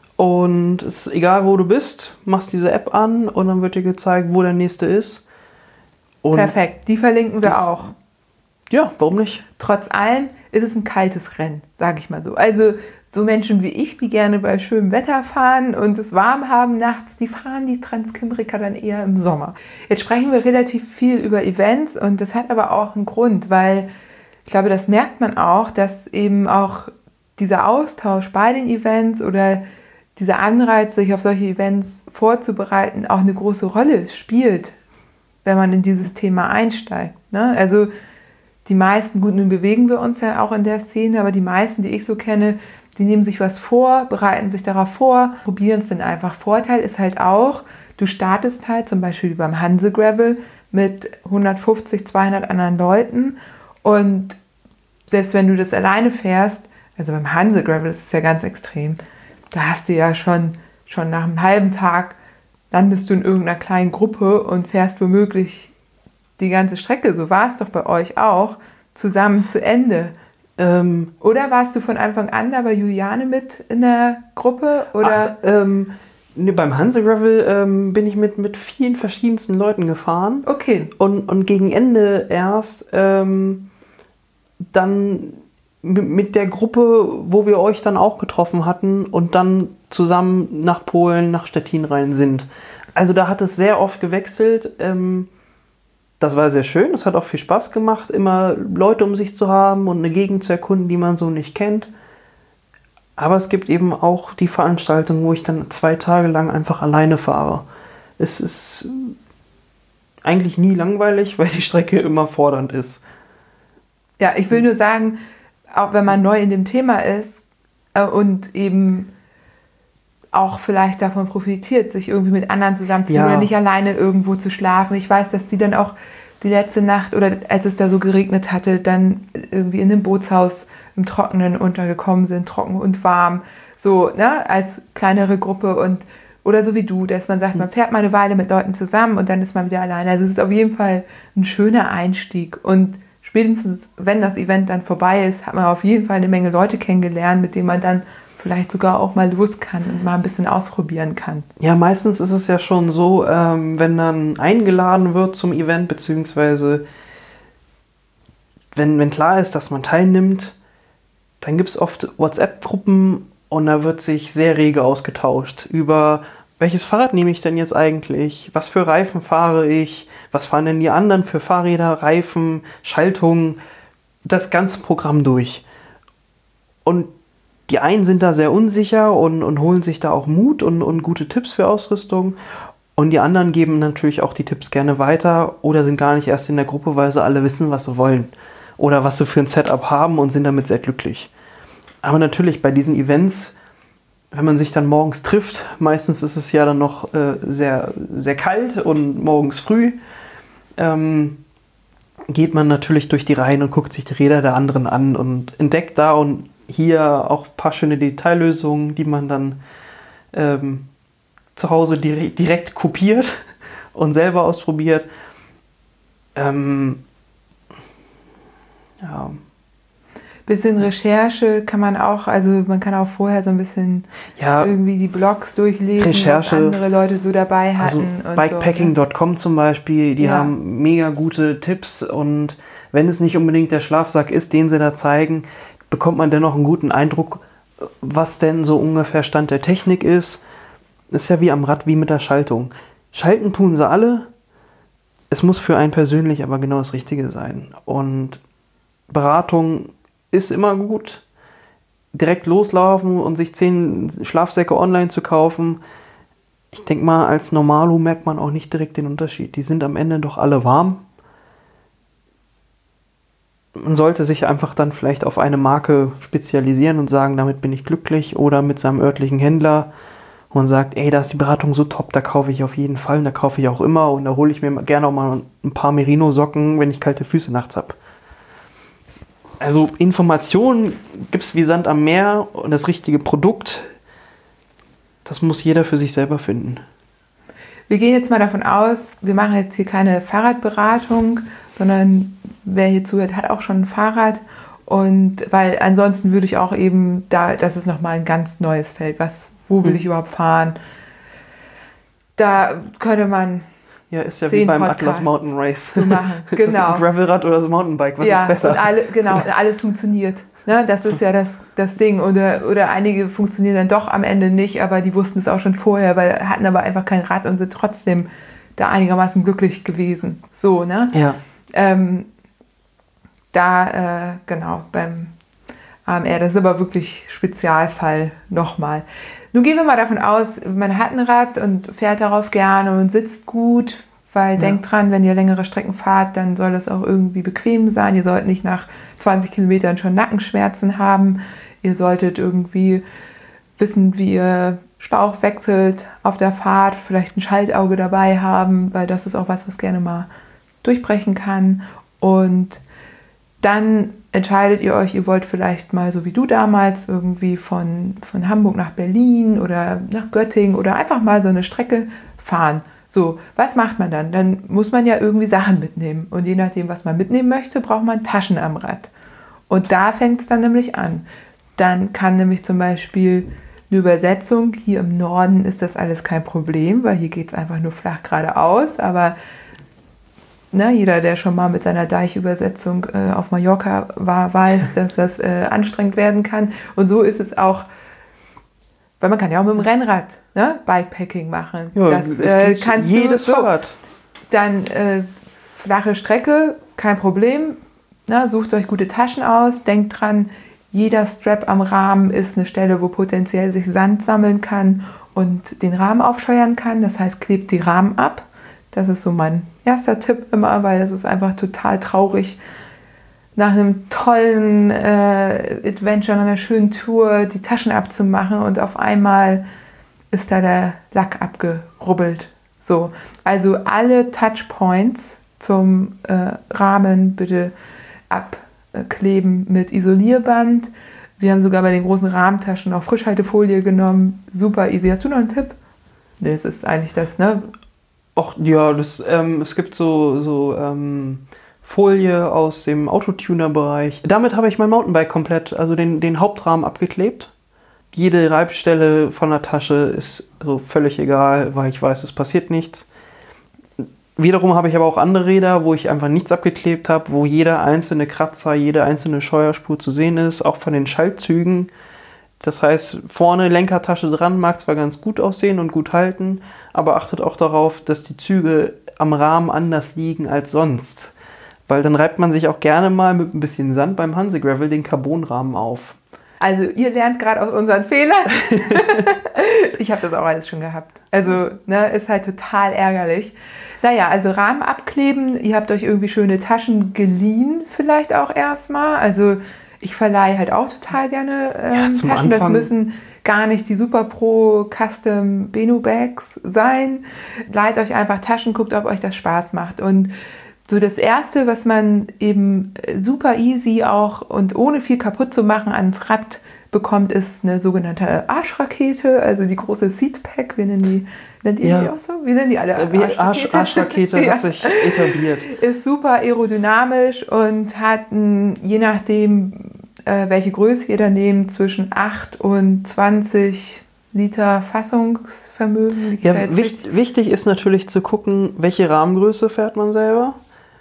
Speaker 3: und es ist egal, wo du bist, machst diese App an und dann wird dir gezeigt, wo der nächste ist. Und
Speaker 2: perfekt, die verlinken wir auch.
Speaker 3: Ja, warum nicht?
Speaker 2: Trotz allem ist es ein kaltes Rennen, sage ich mal so. Also so Menschen wie ich, die gerne bei schönem Wetter fahren und es warm haben nachts, die fahren die Transkimbrika dann eher im Sommer. Jetzt sprechen wir relativ viel über Events und das hat aber auch einen Grund, weil ich glaube, das merkt man auch, dass eben auch dieser Austausch bei den Events oder dieser Anreiz, sich auf solche Events vorzubereiten, auch eine große Rolle spielt, wenn man in dieses Thema einsteigt. Ne? Also die meisten, gut, nun bewegen wir uns ja auch in der Szene, aber die meisten, die ich so kenne, die nehmen sich was vor, bereiten sich darauf vor, probieren es dann einfach. Vorteil ist halt auch, du startest halt zum Beispiel beim Hanse Gravel mit 150, 200 anderen Leuten und selbst wenn du das alleine fährst, also beim Hanse Gravel ist es ja ganz extrem, da hast du ja schon nach einem halben Tag landest du in irgendeiner kleinen Gruppe und fährst womöglich die ganze Strecke, so war es doch bei euch auch, zusammen zu Ende. Oder warst du von Anfang an da bei Juliane mit in der Gruppe? Oder?
Speaker 3: Beim Hanse Gravel bin ich mit vielen verschiedensten Leuten gefahren.
Speaker 2: Okay.
Speaker 3: Und gegen Ende erst dann mit der Gruppe, wo wir euch dann auch getroffen hatten und dann zusammen nach Polen, nach Stettin rein sind. Also da hat es sehr oft gewechselt. Das war sehr schön, es hat auch viel Spaß gemacht, immer Leute um sich zu haben und eine Gegend zu erkunden, die man so nicht kennt. Aber es gibt eben auch die Veranstaltung, wo ich dann 2 Tage lang einfach alleine fahre. Es ist eigentlich nie langweilig, weil die Strecke immer fordernd ist.
Speaker 2: Ja, ich will nur sagen, auch wenn man neu in dem Thema ist und eben auch vielleicht davon profitiert, sich irgendwie mit anderen zusammenzutun oder nicht alleine irgendwo zu schlafen. Ich weiß, dass die dann auch die letzte Nacht oder als es da so geregnet hatte, dann irgendwie in einem Bootshaus im Trockenen untergekommen sind, trocken und warm, so, ne, als kleinere Gruppe oder so wie du, dass man sagt, man fährt mal eine Weile mit Leuten zusammen und dann ist man wieder alleine. Also es ist auf jeden Fall ein schöner Einstieg und spätestens, wenn das Event dann vorbei ist, hat man auf jeden Fall eine Menge Leute kennengelernt, mit denen man dann vielleicht sogar auch mal los kann und mal ein bisschen ausprobieren kann.
Speaker 3: Ja, meistens ist es ja schon so, wenn dann eingeladen wird zum Event, beziehungsweise wenn klar ist, dass man teilnimmt, dann gibt es oft WhatsApp-Gruppen und da wird sich sehr rege ausgetauscht über, welches Fahrrad nehme ich denn jetzt eigentlich, was für Reifen fahre ich, was fahren denn die anderen für Fahrräder, Reifen, Schaltungen, das ganze Programm durch. Und die einen sind da sehr unsicher und holen sich da auch Mut und gute Tipps für Ausrüstung. Und die anderen geben natürlich auch die Tipps gerne weiter oder sind gar nicht erst in der Gruppe, weil sie alle wissen, was sie wollen. Oder was sie für ein Setup haben und sind damit sehr glücklich. Aber natürlich bei diesen Events, wenn man sich dann morgens trifft, meistens ist es ja dann noch sehr, sehr kalt und morgens früh, geht man natürlich durch die Reihen und guckt sich die Räder der anderen an und entdeckt da und hier auch ein paar schöne Detaillösungen, die man dann zu Hause direkt kopiert und selber ausprobiert.
Speaker 2: Bisschen Recherche kann man auch, also man kann auch vorher so ein bisschen irgendwie die Blogs durchlesen, was andere Leute so dabei hatten.
Speaker 3: Also Bikepacking.com zum Beispiel, die haben mega gute Tipps, und wenn es nicht unbedingt der Schlafsack ist, den sie da zeigen, bekommt man dennoch einen guten Eindruck, was denn so ungefähr Stand der Technik ist. Ist ja wie am Rad, wie mit der Schaltung. Schalten tun sie alle, es muss für einen persönlich aber genau das Richtige sein. Und Beratung ist immer gut. Direkt loslaufen und sich 10 Schlafsäcke online zu kaufen. Ich denke mal, als Normalo merkt man auch nicht direkt den Unterschied. Die sind am Ende doch alle warm. Man sollte sich einfach dann vielleicht auf eine Marke spezialisieren und sagen, damit bin ich glücklich. Oder mit seinem örtlichen Händler und sagt, ey, da ist die Beratung so top, da kaufe ich auf jeden Fall. Und da kaufe ich auch immer. Und da hole ich mir gerne auch mal ein paar Merino-Socken, wenn ich kalte Füße nachts habe. Also Informationen gibt es wie Sand am Meer, und das richtige Produkt, das muss jeder für sich selber finden.
Speaker 2: Wir gehen jetzt mal davon aus, wir machen jetzt hier keine Fahrradberatung, sondern wer hier zuhört, hat auch schon ein Fahrrad. Und weil ansonsten würde ich auch eben, das ist nochmal ein ganz neues Feld, wo will ich überhaupt fahren? Da könnte man...
Speaker 3: Ja, ist ja wie beim Atlas Mountain Race.
Speaker 2: Zu machen. Genau.
Speaker 3: Ist das ein Gravelrad oder das Mountainbike? Was ist besser?
Speaker 2: Und alles funktioniert. Ne? Das ist ja das Ding. Oder einige funktionieren dann doch am Ende nicht, aber die wussten es auch schon vorher, hatten aber einfach kein Rad und sind trotzdem da einigermaßen glücklich gewesen. So, ne?
Speaker 3: Ja.
Speaker 2: Beim AMR, das ist aber wirklich Spezialfall nochmal. Nun gehen wir mal davon aus, man hat ein Rad und fährt darauf gerne und sitzt gut, weil denkt dran, wenn ihr längere Strecken fahrt, dann soll es auch irgendwie bequem sein. Ihr solltet nicht nach 20 Kilometern schon Nackenschmerzen haben. Ihr solltet irgendwie wissen, wie ihr Schlauch wechselt auf der Fahrt, vielleicht ein Schaltauge dabei haben, weil das ist auch was gerne mal durchbrechen kann. Und dann entscheidet ihr euch, ihr wollt vielleicht mal, so wie du damals, irgendwie von Hamburg nach Berlin oder nach Göttingen oder einfach mal so eine Strecke fahren. So, was macht man dann? Dann muss man ja irgendwie Sachen mitnehmen. Und je nachdem, was man mitnehmen möchte, braucht man Taschen am Rad. Und da fängt es dann nämlich an. Dann kann nämlich zum Beispiel eine Übersetzung, hier im Norden ist das alles kein Problem, weil hier geht es einfach nur flach geradeaus, aber jeder, der schon mal mit seiner Deichübersetzung auf Mallorca war, weiß, dass das anstrengend werden kann. Und so ist es auch, weil man kann ja auch mit dem Rennrad Bikepacking machen.
Speaker 3: Ja,
Speaker 2: das kannst
Speaker 3: jedes
Speaker 2: du,
Speaker 3: Fahrrad.
Speaker 2: Dann flache Strecke, kein Problem. Sucht euch gute Taschen aus. Denkt dran, jeder Strap am Rahmen ist eine Stelle, wo potenziell sich Sand sammeln kann und den Rahmen aufscheuern kann. Das heißt, klebt die Rahmen ab. Das ist so mein erster Tipp immer, weil das ist einfach total traurig, nach einem tollen Adventure, nach einer schönen Tour die Taschen abzumachen und auf einmal ist da der Lack abgerubbelt. So, also alle Touchpoints zum Rahmen bitte abkleben mit Isolierband. Wir haben sogar bei den großen Rahmentaschen auch Frischhaltefolie genommen. Super easy. Hast du noch einen Tipp? Nee, das ist eigentlich das, ne?
Speaker 3: Ach ja, es gibt so Folie aus dem Autotuner-Bereich. Damit habe ich mein Mountainbike komplett, also den Hauptrahmen abgeklebt. Jede Reibstelle von der Tasche ist so völlig egal, weil ich weiß, es passiert nichts. Wiederum habe ich aber auch andere Räder, wo ich einfach nichts abgeklebt habe, wo jeder einzelne Kratzer, jede einzelne Scheuerspur zu sehen ist, auch von den Schaltzügen. Das heißt, vorne Lenkertasche dran mag zwar ganz gut aussehen und gut halten, aber achtet auch darauf, dass die Züge am Rahmen anders liegen als sonst. Weil dann reibt man sich auch gerne mal mit ein bisschen Sand beim Hansegravel den Carbonrahmen auf.
Speaker 2: Also ihr lernt gerade aus unseren Fehlern. Ich habe das auch alles schon gehabt. Also ist halt total ärgerlich. Naja, also Rahmen abkleben. Ihr habt euch irgendwie schöne Taschen geliehen vielleicht auch erstmal. Also ich verleihe halt auch total gerne Taschen.
Speaker 3: Anfang.
Speaker 2: Das müssen gar nicht die Super Pro Custom Beno Bags sein. Leiht euch einfach Taschen, guckt, ob euch das Spaß macht. Und so das Erste, was man eben super easy auch und ohne viel kaputt zu machen ans Rad bekommt, ist eine sogenannte Arschrakete, also die große Seatpack. Nennt ihr die auch so? Wir nennen die alle
Speaker 3: Arschrakete ja. Hat sich etabliert.
Speaker 2: Ist super aerodynamisch und hat je nachdem welche Größe ihr da nehmt, zwischen 8 und 20 Liter Fassungsvermögen.
Speaker 3: Ja, wichtig ist natürlich zu gucken, welche Rahmengröße fährt man selber.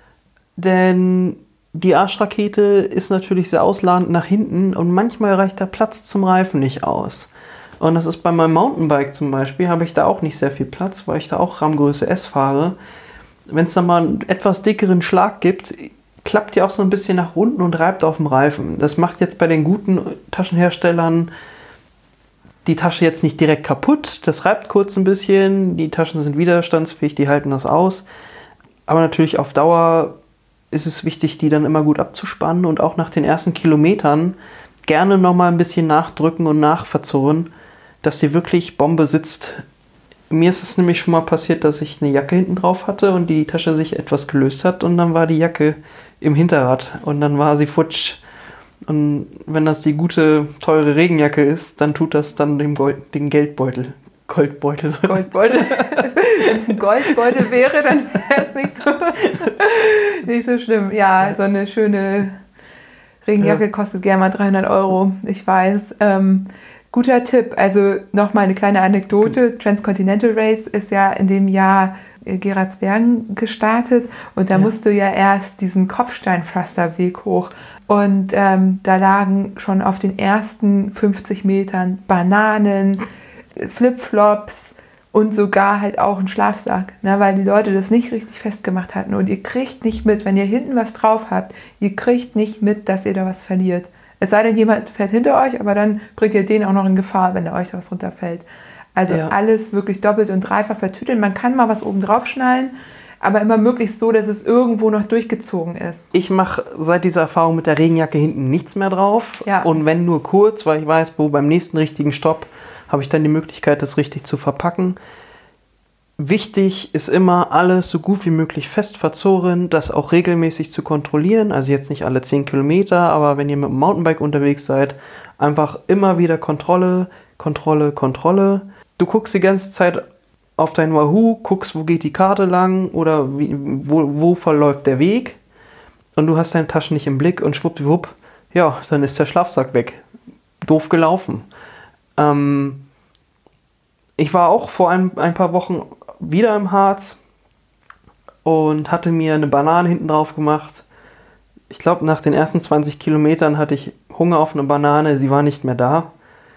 Speaker 3: Denn die Arschrakete ist natürlich sehr ausladend nach hinten und manchmal reicht der Platz zum Reifen nicht aus. Und das ist bei meinem Mountainbike zum Beispiel, habe ich da auch nicht sehr viel Platz, weil ich da auch Rahmengröße S fahre. Wenn es dann mal einen etwas dickeren Schlag gibt, klappt die auch so ein bisschen nach unten und reibt auf dem Reifen. Das macht jetzt bei den guten Taschenherstellern die Tasche jetzt nicht direkt kaputt. Das reibt kurz ein bisschen, die Taschen sind widerstandsfähig, die halten das aus. Aber natürlich auf Dauer ist es wichtig, die dann immer gut abzuspannen und auch nach den ersten Kilometern gerne nochmal ein bisschen nachdrücken und nachverzurren, dass sie wirklich Bombe sitzt. Mir ist es nämlich schon mal passiert, dass ich eine Jacke hinten drauf hatte und die Tasche sich etwas gelöst hat und dann war die Jacke im Hinterrad und dann war sie futsch. Und wenn das die gute, teure Regenjacke ist, dann tut das dann den Goldbeutel. Wenn es
Speaker 2: ein Goldbeutel wäre, dann wäre es nicht so schlimm. Ja, so eine schöne Regenjacke kostet gerne mal 300 €. Ich weiß. Guter Tipp. Also nochmal eine kleine Anekdote. Transcontinental Race ist ja in dem Jahr Geraardsbergen gestartet und da musst du ja erst diesen Kopfsteinpflasterweg hoch. Und da lagen schon auf den ersten 50 Metern Bananen, Flipflops und sogar halt auch ein Schlafsack, ne, weil die Leute das nicht richtig festgemacht hatten. Und ihr kriegt nicht mit, wenn ihr hinten was drauf habt, ihr kriegt nicht mit, dass ihr da was verliert. Es sei denn, jemand fährt hinter euch, aber dann bringt ihr den auch noch in Gefahr, wenn da euch was runterfällt. Also alles wirklich doppelt und dreifach vertüteln. Man kann mal was oben drauf schnallen, aber immer möglichst so, dass es irgendwo noch durchgezogen ist.
Speaker 3: Ich mache seit dieser Erfahrung mit der Regenjacke hinten nichts mehr drauf.
Speaker 2: Ja.
Speaker 3: Und wenn nur kurz, weil ich weiß, wo beim nächsten richtigen Stopp habe ich dann die Möglichkeit, das richtig zu verpacken. Wichtig ist immer, alles so gut wie möglich fest verzurren, das auch regelmäßig zu kontrollieren. Also jetzt nicht alle 10 Kilometer, aber wenn ihr mit dem Mountainbike unterwegs seid, einfach immer wieder Kontrolle. Du guckst die ganze Zeit auf dein Wahoo, guckst, wo geht die Karte lang oder wo verläuft der Weg und du hast deine Taschen nicht im Blick und schwuppdiwupp, ja, dann ist der Schlafsack weg. Doof gelaufen. Ich war auch vor ein paar Wochen wieder im Harz und hatte mir eine Banane hinten drauf gemacht. Ich glaube, nach den ersten 20 Kilometern hatte ich Hunger auf eine Banane, sie war nicht mehr da.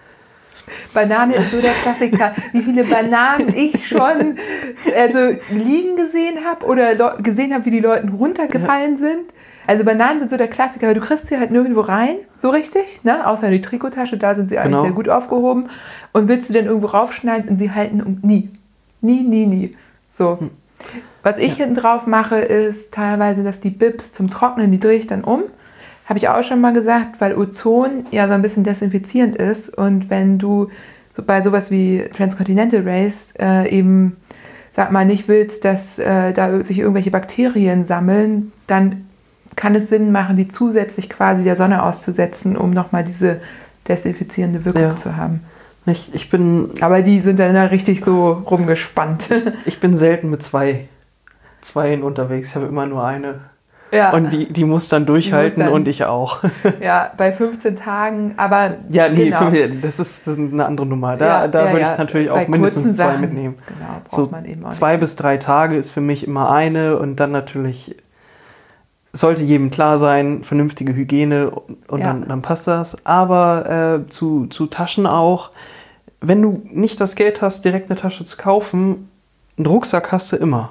Speaker 2: Banane ist so der Klassiker. Wie viele Bananen ich schon liegen gesehen habe oder gesehen habe, wie die Leute runtergefallen sind. Also Bananen sind so der Klassiker, weil du kriegst sie halt nirgendwo rein, so richtig, ne? Außer in die Trikottasche, da sind sie eigentlich sehr gut aufgehoben. Und willst du dann irgendwo raufschneiden und sie halten nie. Nie. So. Was ich hinten drauf mache, ist teilweise, dass die Bibs zum Trocknen, die drehe ich dann um. Habe ich auch schon mal gesagt, weil Ozon ja so ein bisschen desinfizierend ist. Und wenn du bei sowas wie Transcontinental Race eben, sag mal, nicht willst, dass da sich irgendwelche Bakterien sammeln, dann kann es Sinn machen, die zusätzlich quasi der Sonne auszusetzen, um nochmal diese desinfizierende Wirkung zu haben. Aber die sind dann da richtig so rumgespannt.
Speaker 3: Ich bin selten mit zweien unterwegs. Ich habe immer nur eine. Ja. Und die muss dann durchhalten und ich auch.
Speaker 2: Ja, bei 15 Tagen, aber
Speaker 3: ja, nee, das ist eine andere Nummer. Da würde ich natürlich auch mindestens 2 mitnehmen.
Speaker 2: Genau, braucht man eben auch
Speaker 3: 2 bis 3 Tage ist für mich immer eine und dann natürlich sollte jedem klar sein, vernünftige Hygiene und dann passt das. Aber zu Taschen auch, wenn du nicht das Geld hast, direkt eine Tasche zu kaufen, einen Rucksack hast du immer.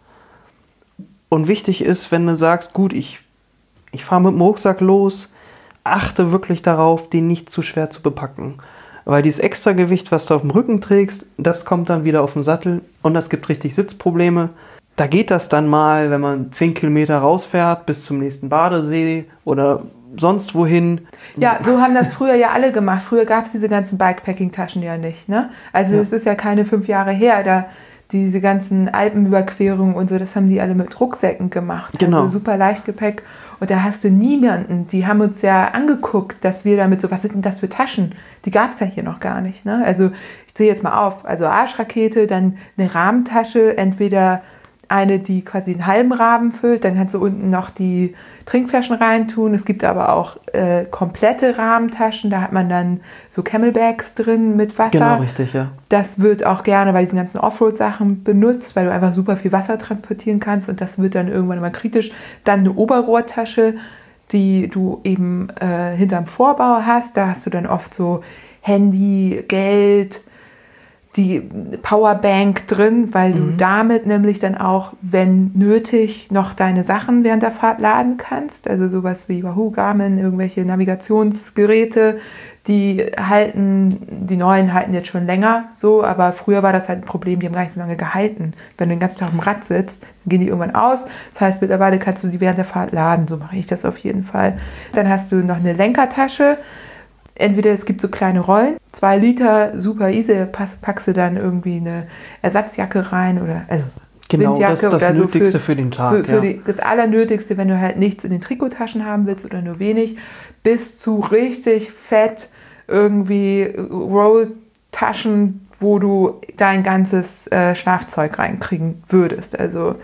Speaker 3: Und wichtig ist, wenn du sagst, gut, ich fahre mit dem Rucksack los, achte wirklich darauf, den nicht zu schwer zu bepacken. Weil dieses Extragewicht, was du auf dem Rücken trägst, das kommt dann wieder auf den Sattel und das gibt richtig Sitzprobleme. Da geht das dann mal, wenn man 10 Kilometer rausfährt bis zum nächsten Badesee oder sonst wohin.
Speaker 2: Ja, so haben das früher ja alle gemacht. Früher gab es diese ganzen Bikepacking-Taschen ja nicht, ne? Also es ist ja keine 5 Jahre her, diese ganzen Alpenüberquerungen und so, das haben die alle mit Rucksäcken gemacht.
Speaker 3: Genau.
Speaker 2: Also super Leichtgepäck. Und da hast du niemanden, die haben uns ja angeguckt, dass wir damit so, was sind denn das für Taschen? Die gab es ja hier noch gar nicht, ne? Also ich zähle jetzt mal auf. Also Arschrakete, dann eine Rahmentasche, entweder eine, die quasi einen halben Rahmen füllt. Dann kannst du unten noch die Trinkflaschen reintun. Es gibt aber auch komplette Rahmentaschen. Da hat man dann so Camelbacks drin mit Wasser.
Speaker 3: Genau, richtig, ja.
Speaker 2: Das wird auch gerne bei diesen ganzen Offroad-Sachen benutzt, weil du einfach super viel Wasser transportieren kannst. Und das wird dann irgendwann immer kritisch. Dann eine Oberrohrtasche, die du eben hinterm Vorbau hast. Da hast du dann oft so Handy, Geld, die Powerbank drin, weil du damit nämlich dann auch, wenn nötig, noch deine Sachen während der Fahrt laden kannst. Also sowas wie Wahoo, Garmin, irgendwelche Navigationsgeräte, die neuen halten jetzt schon länger so, aber früher war das halt ein Problem, die haben gar nicht so lange gehalten. Wenn du den ganzen Tag am Rad sitzt, dann gehen die irgendwann aus. Das heißt, mittlerweile kannst du die während der Fahrt laden, so mache ich das auf jeden Fall. Dann hast du noch eine Lenkertasche. Entweder es gibt so kleine Rollen, 2 Liter, super easy, packst du dann irgendwie eine Ersatzjacke rein oder
Speaker 3: genau,
Speaker 2: Windjacke
Speaker 3: das ist das
Speaker 2: oder
Speaker 3: Nötigste
Speaker 2: so
Speaker 3: für den Tag.
Speaker 2: Das Allernötigste, wenn du halt nichts in den Trikottaschen haben willst oder nur wenig, bis zu richtig fett irgendwie Rolltaschen, wo du dein ganzes Schlafzeug reinkriegen würdest. Also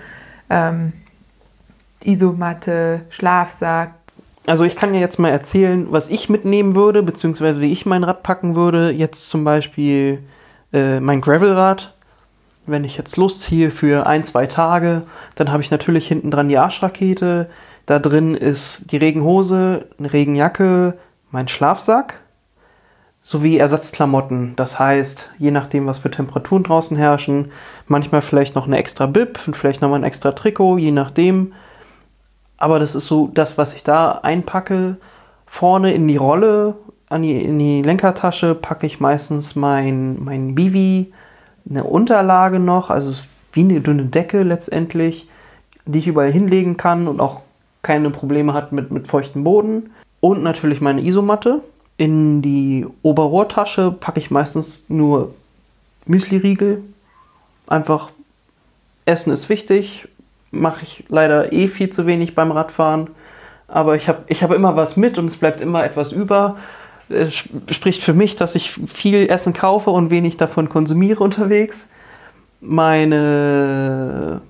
Speaker 2: Isomatte, Schlafsack.
Speaker 3: Also ich kann ja jetzt mal erzählen, was ich mitnehmen würde, beziehungsweise wie ich mein Rad packen würde. Jetzt zum Beispiel mein Gravelrad. Wenn ich jetzt losziehe für 1-2 Tage, dann habe ich natürlich hinten dran die Arschrakete. Da drin ist die Regenhose, eine Regenjacke, mein Schlafsack sowie Ersatzklamotten. Das heißt, je nachdem, was für Temperaturen draußen herrschen, manchmal vielleicht noch eine extra Bib und vielleicht nochmal ein extra Trikot, je nachdem. Aber das ist so das, was ich da einpacke. Vorne in die Rolle, in die Lenkertasche packe ich meistens mein Bivi, eine Unterlage noch, also wie eine dünne Decke letztendlich, die ich überall hinlegen kann und auch keine Probleme hat mit feuchtem Boden. Und natürlich meine Isomatte. In die Oberrohrtasche packe ich meistens nur Müsli-Riegel. Einfach, Essen ist wichtig. Mache ich leider viel zu wenig beim Radfahren. Aber ich hab immer was mit und es bleibt immer etwas über. Es spricht für mich, dass ich viel Essen kaufe und wenig davon konsumiere unterwegs. Meine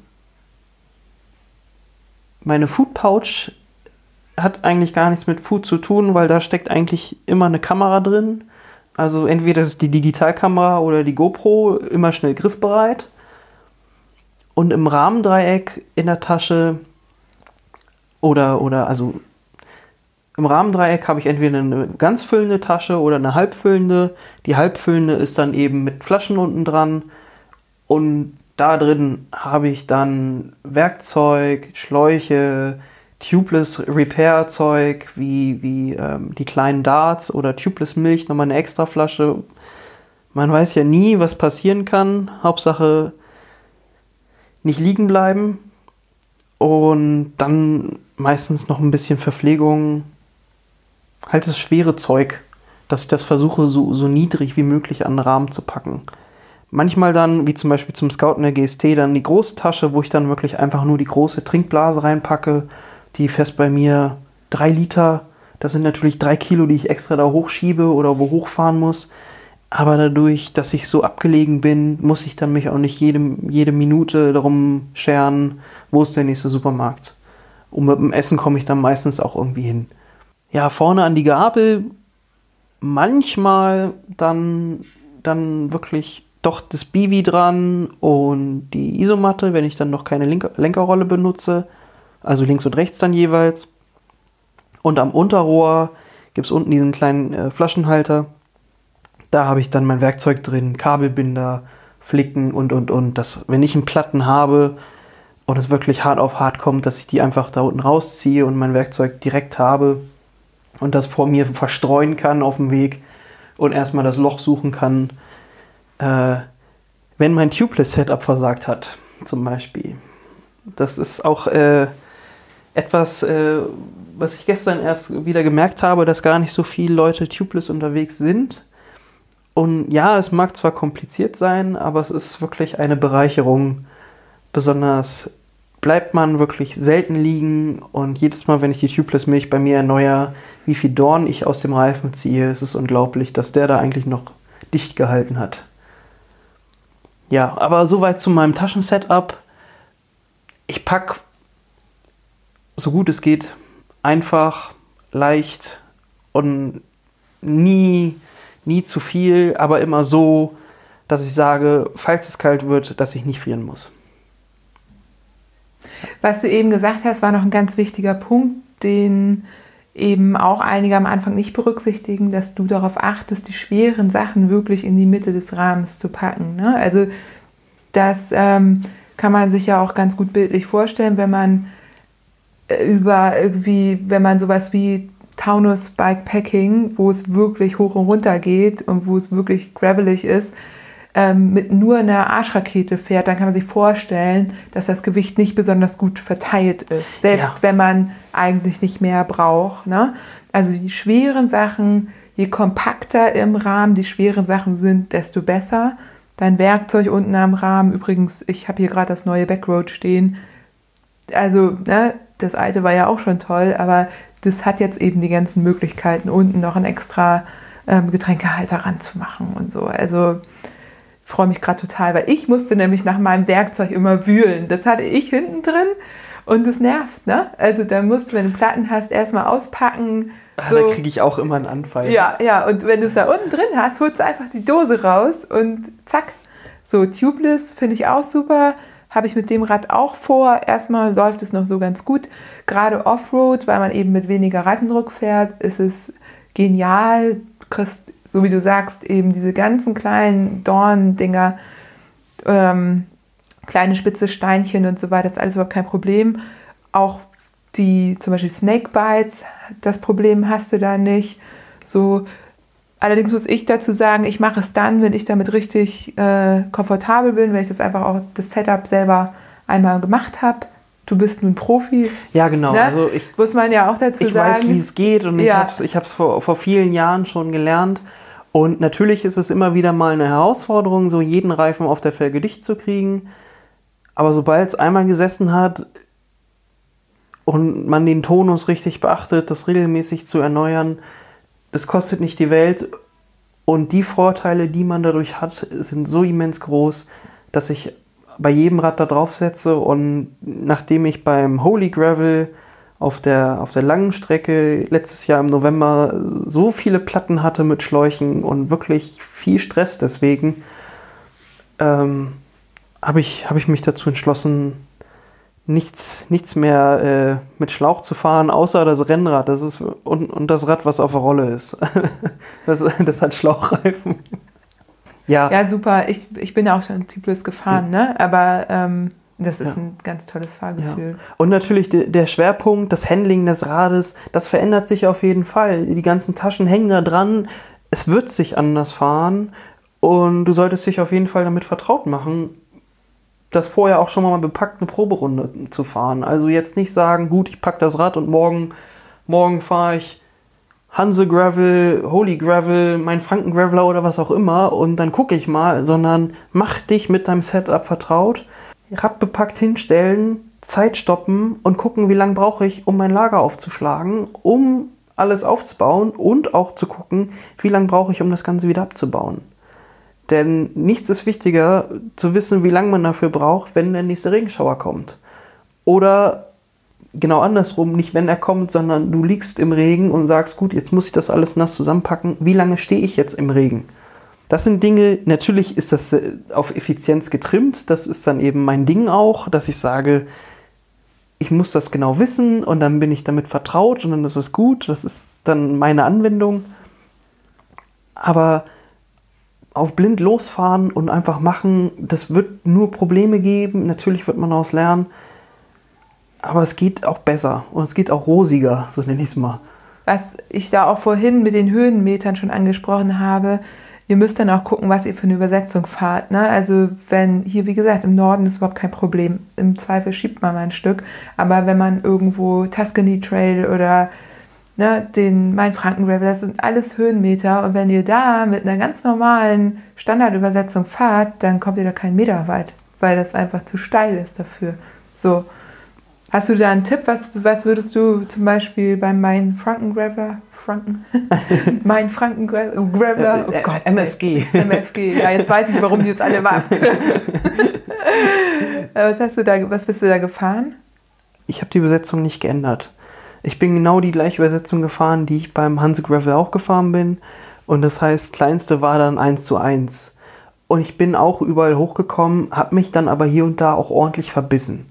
Speaker 3: Food Pouch hat eigentlich gar nichts mit Food zu tun, weil da steckt eigentlich immer eine Kamera drin. Also entweder ist es die Digitalkamera oder die GoPro, immer schnell griffbereit. Und im Rahmendreieck in der Tasche also im Rahmendreieck habe ich entweder eine ganz füllende Tasche oder eine halbfüllende. Die halbfüllende ist dann eben mit Flaschen unten dran. Und da drin habe ich dann Werkzeug, Schläuche, Tubeless Repair Zeug wie die kleinen Darts oder Tubeless Milch, nochmal eine extra Flasche. Man weiß ja nie, was passieren kann. Hauptsache nicht liegen bleiben. Und dann meistens noch ein bisschen Verpflegung. Halt das schwere Zeug, dass ich das versuche, so niedrig wie möglich an den Rahmen zu packen. Manchmal dann, wie zum Beispiel zum Scouten der GST, dann die große Tasche, wo ich dann wirklich einfach nur die große Trinkblase reinpacke. Die fässt bei mir 3 Liter. Das sind natürlich 3 Kilo, die ich extra da hochschiebe oder wo hochfahren muss. Aber dadurch, dass ich so abgelegen bin, muss ich dann mich auch nicht jede Minute darum scheren, wo ist der nächste Supermarkt. Und mit dem Essen komme ich dann meistens auch irgendwie hin. Ja, vorne an die Gabel manchmal dann wirklich doch das Bivi dran und die Isomatte, wenn ich dann noch keine Lenkerrolle benutze. Also links und rechts dann jeweils. Und am Unterrohr gibt es unten diesen kleinen Flaschenhalter. Da habe ich dann mein Werkzeug drin, Kabelbinder, Flicken und das, wenn ich einen Platten habe und es wirklich hart auf hart kommt, dass ich die einfach da unten rausziehe und mein Werkzeug direkt habe und das vor mir verstreuen kann auf dem Weg und erstmal das Loch suchen kann, wenn mein Tubeless-Setup versagt hat, zum Beispiel. Das ist auch etwas, was ich gestern erst wieder gemerkt habe, dass gar nicht so viele Leute tubeless unterwegs sind. Und ja, es mag zwar kompliziert sein, aber es ist wirklich eine Bereicherung. Besonders bleibt man wirklich selten liegen und jedes Mal, wenn ich die Tubeless Milch bei mir erneuere, wie viel Dorn ich aus dem Reifen ziehe, es ist unglaublich, dass der da eigentlich noch dicht gehalten hat. Ja, aber soweit zu meinem Taschensetup. ich packe, so gut es geht, einfach, leicht und nie zu viel, aber immer so, dass ich sage, falls es kalt wird, dass ich nicht frieren muss.
Speaker 2: Was du eben gesagt hast, war noch ein ganz wichtiger Punkt, den eben auch einige am Anfang nicht berücksichtigen, dass du darauf achtest, die schweren Sachen wirklich in die Mitte des Rahmens zu packen. Ne? Also das kann man sich ja auch ganz gut bildlich vorstellen, wenn man wenn man sowas wie Taunus Bikepacking, wo es wirklich hoch und runter geht und wo es wirklich gravelig ist, mit nur einer Arschrakete fährt, dann kann man sich vorstellen, dass das Gewicht nicht besonders gut verteilt ist, selbst wenn man eigentlich nicht mehr braucht. Ne? Also die schweren Sachen, je kompakter im Rahmen die schweren Sachen sind, desto besser. Dein Werkzeug unten am Rahmen, übrigens, ich habe hier gerade das neue Backroad stehen, also ne, das alte war ja auch schon toll, aber das hat jetzt eben die ganzen Möglichkeiten, unten noch einen extra Getränkehalter ranzumachen und so. Also ich freue mich gerade total, weil ich musste nämlich nach meinem Werkzeug immer wühlen. Das hatte ich hinten drin und das nervt, ne? Also da musst du, wenn du Platten hast, erstmal auspacken.
Speaker 3: So. Da kriege ich auch immer einen Anfall.
Speaker 2: Ja, und wenn du es da unten drin hast, holst du einfach die Dose raus und zack. So, Tubeless finde ich auch super. Habe ich mit dem Rad auch vor. Erstmal läuft es noch so ganz gut. Gerade Offroad, weil man eben mit weniger Reifendruck fährt, ist es genial. Du kriegst, so wie du sagst, eben diese ganzen kleinen Dorndinger, kleine spitze Steinchen und so weiter, das ist alles überhaupt kein Problem. Auch die zum Beispiel Snakebites, das Problem hast du da nicht. So, allerdings muss ich dazu sagen, ich mache es dann, wenn ich damit richtig komfortabel bin, wenn ich das einfach auch das Setup selber einmal gemacht habe. Du bist nun Profi.
Speaker 3: Ja, genau.
Speaker 2: Ne?
Speaker 3: Also
Speaker 2: muss man ja auch dazu sagen.
Speaker 3: Ich weiß, wie es geht und ich habe es vor vielen Jahren schon gelernt. Und natürlich ist es immer wieder mal eine Herausforderung, so jeden Reifen auf der Felge dicht zu kriegen. Aber sobald es einmal gesessen hat und man den Tonus richtig beachtet, das regelmäßig zu erneuern, das kostet nicht die Welt. Und die Vorteile, die man dadurch hat, sind so immens groß, dass ich bei jedem Rad da drauf setze. Und nachdem ich beim Holy Gravel auf der langen Strecke letztes Jahr im November so viele Platten hatte mit Schläuchen und wirklich viel Stress deswegen, habe ich mich dazu entschlossen, nichts mehr mit Schlauch zu fahren, außer das Rennrad. Das ist und das Rad, was auf der Rolle ist. Das hat Schlauchreifen.
Speaker 2: Ja, super. Ich bin ja auch schon Tubeless gefahren, ne? Aber das ist ein ganz tolles Fahrgefühl.
Speaker 3: Ja. Und natürlich der Schwerpunkt, das Handling des Rades, das verändert sich auf jeden Fall. Die ganzen Taschen hängen da dran. Es wird sich anders fahren. Und du solltest dich auf jeden Fall damit vertraut machen, das vorher auch schon mal bepackt, eine Proberunde zu fahren. Also jetzt nicht sagen, gut, ich packe das Rad und morgen fahre ich Hanse Gravel, Holy Gravel, mein Franken Graveler oder was auch immer und dann gucke ich mal, sondern mach dich mit deinem Setup vertraut, Rad bepackt hinstellen, Zeit stoppen und gucken, wie lange brauche ich, um mein Lager aufzuschlagen, um alles aufzubauen und auch zu gucken, wie lange brauche ich, um das Ganze wieder abzubauen. Denn nichts ist wichtiger, zu wissen, wie lange man dafür braucht, wenn der nächste Regenschauer kommt. Oder genau andersrum, nicht wenn er kommt, sondern du liegst im Regen und sagst, gut, jetzt muss ich das alles nass zusammenpacken. Wie lange stehe ich jetzt im Regen? Das sind Dinge, natürlich ist das auf Effizienz getrimmt. Das ist dann eben mein Ding auch, dass ich sage, ich muss das genau wissen und dann bin ich damit vertraut und dann ist es gut. Das ist dann meine Anwendung. Aber auf blind losfahren und einfach machen, das wird nur Probleme geben. Natürlich wird man daraus lernen. Aber es geht auch besser und es geht auch rosiger, so nenne ich es mal.
Speaker 2: Was ich da auch vorhin mit den Höhenmetern schon angesprochen habe, ihr müsst dann auch gucken, was ihr für eine Übersetzung fahrt. Ne? Also wenn hier, wie gesagt, im Norden ist überhaupt kein Problem. Im Zweifel schiebt man mal ein Stück. Aber wenn man irgendwo Tuscany Trail oder den Main-Franken Gravel, das sind alles Höhenmeter. Und wenn ihr da mit einer ganz normalen Standardübersetzung fahrt, dann kommt ihr da keinen Meter weit, weil das einfach zu steil ist dafür. So. Hast du da einen Tipp? Was würdest du zum Beispiel bei meinem Frankengraveler, oh Gott, MFG, ja, jetzt weiß ich, warum die das alle immer abkürzen. Was bist du da gefahren?
Speaker 3: Ich habe die Übersetzung nicht geändert. Ich bin genau die gleiche Übersetzung gefahren, die ich beim Hanse Gravel auch gefahren bin. Und das heißt, kleinste war dann 1:1. Und ich bin auch überall hochgekommen, habe mich dann aber hier und da auch ordentlich verbissen.